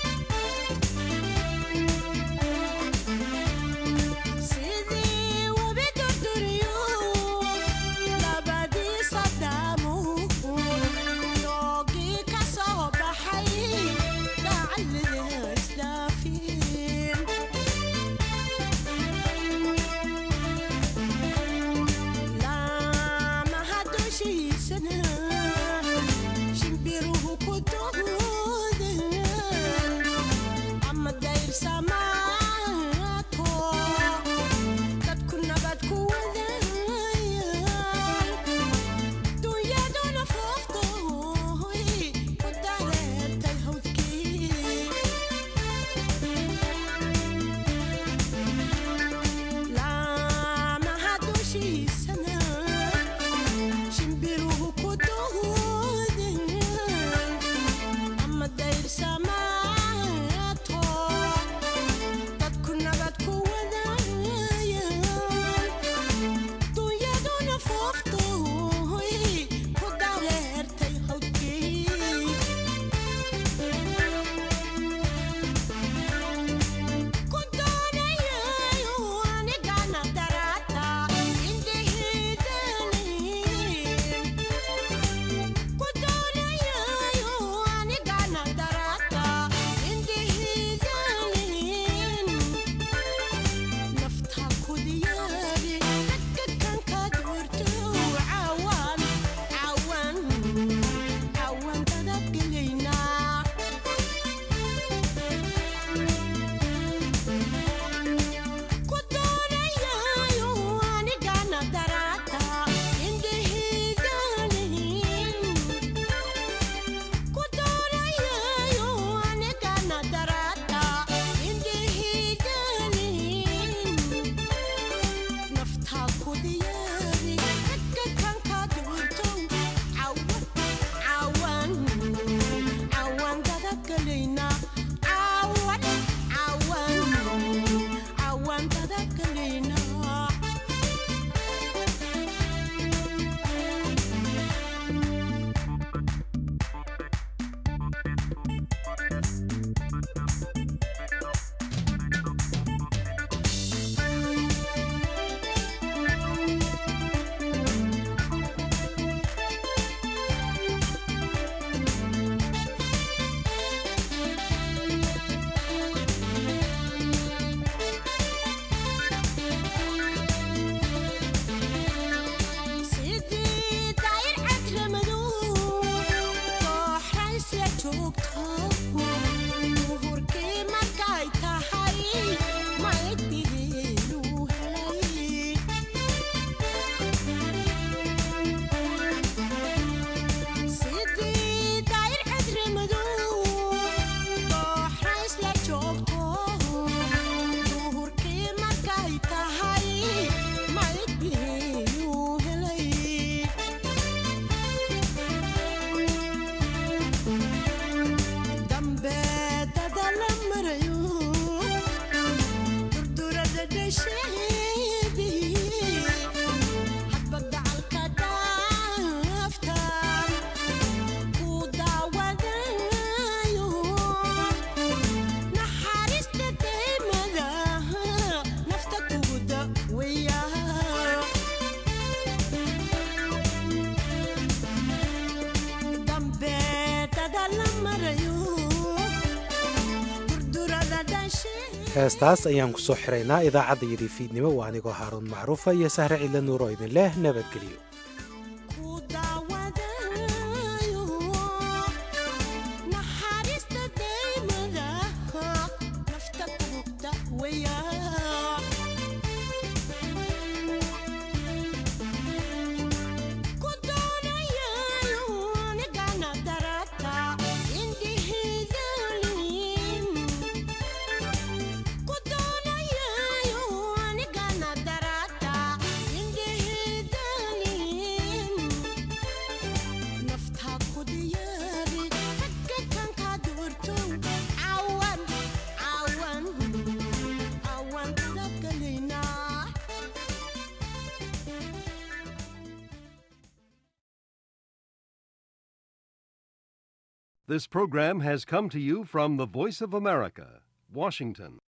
Sidii heestaas ayaan ku soo xiraynaa idaacadda yidhi fiidnimo waa anigoo haaruun macruufa iyo sahre cidla nuur oo idin leh nabadgelyo This program has come to you from the Voice of America, Washington.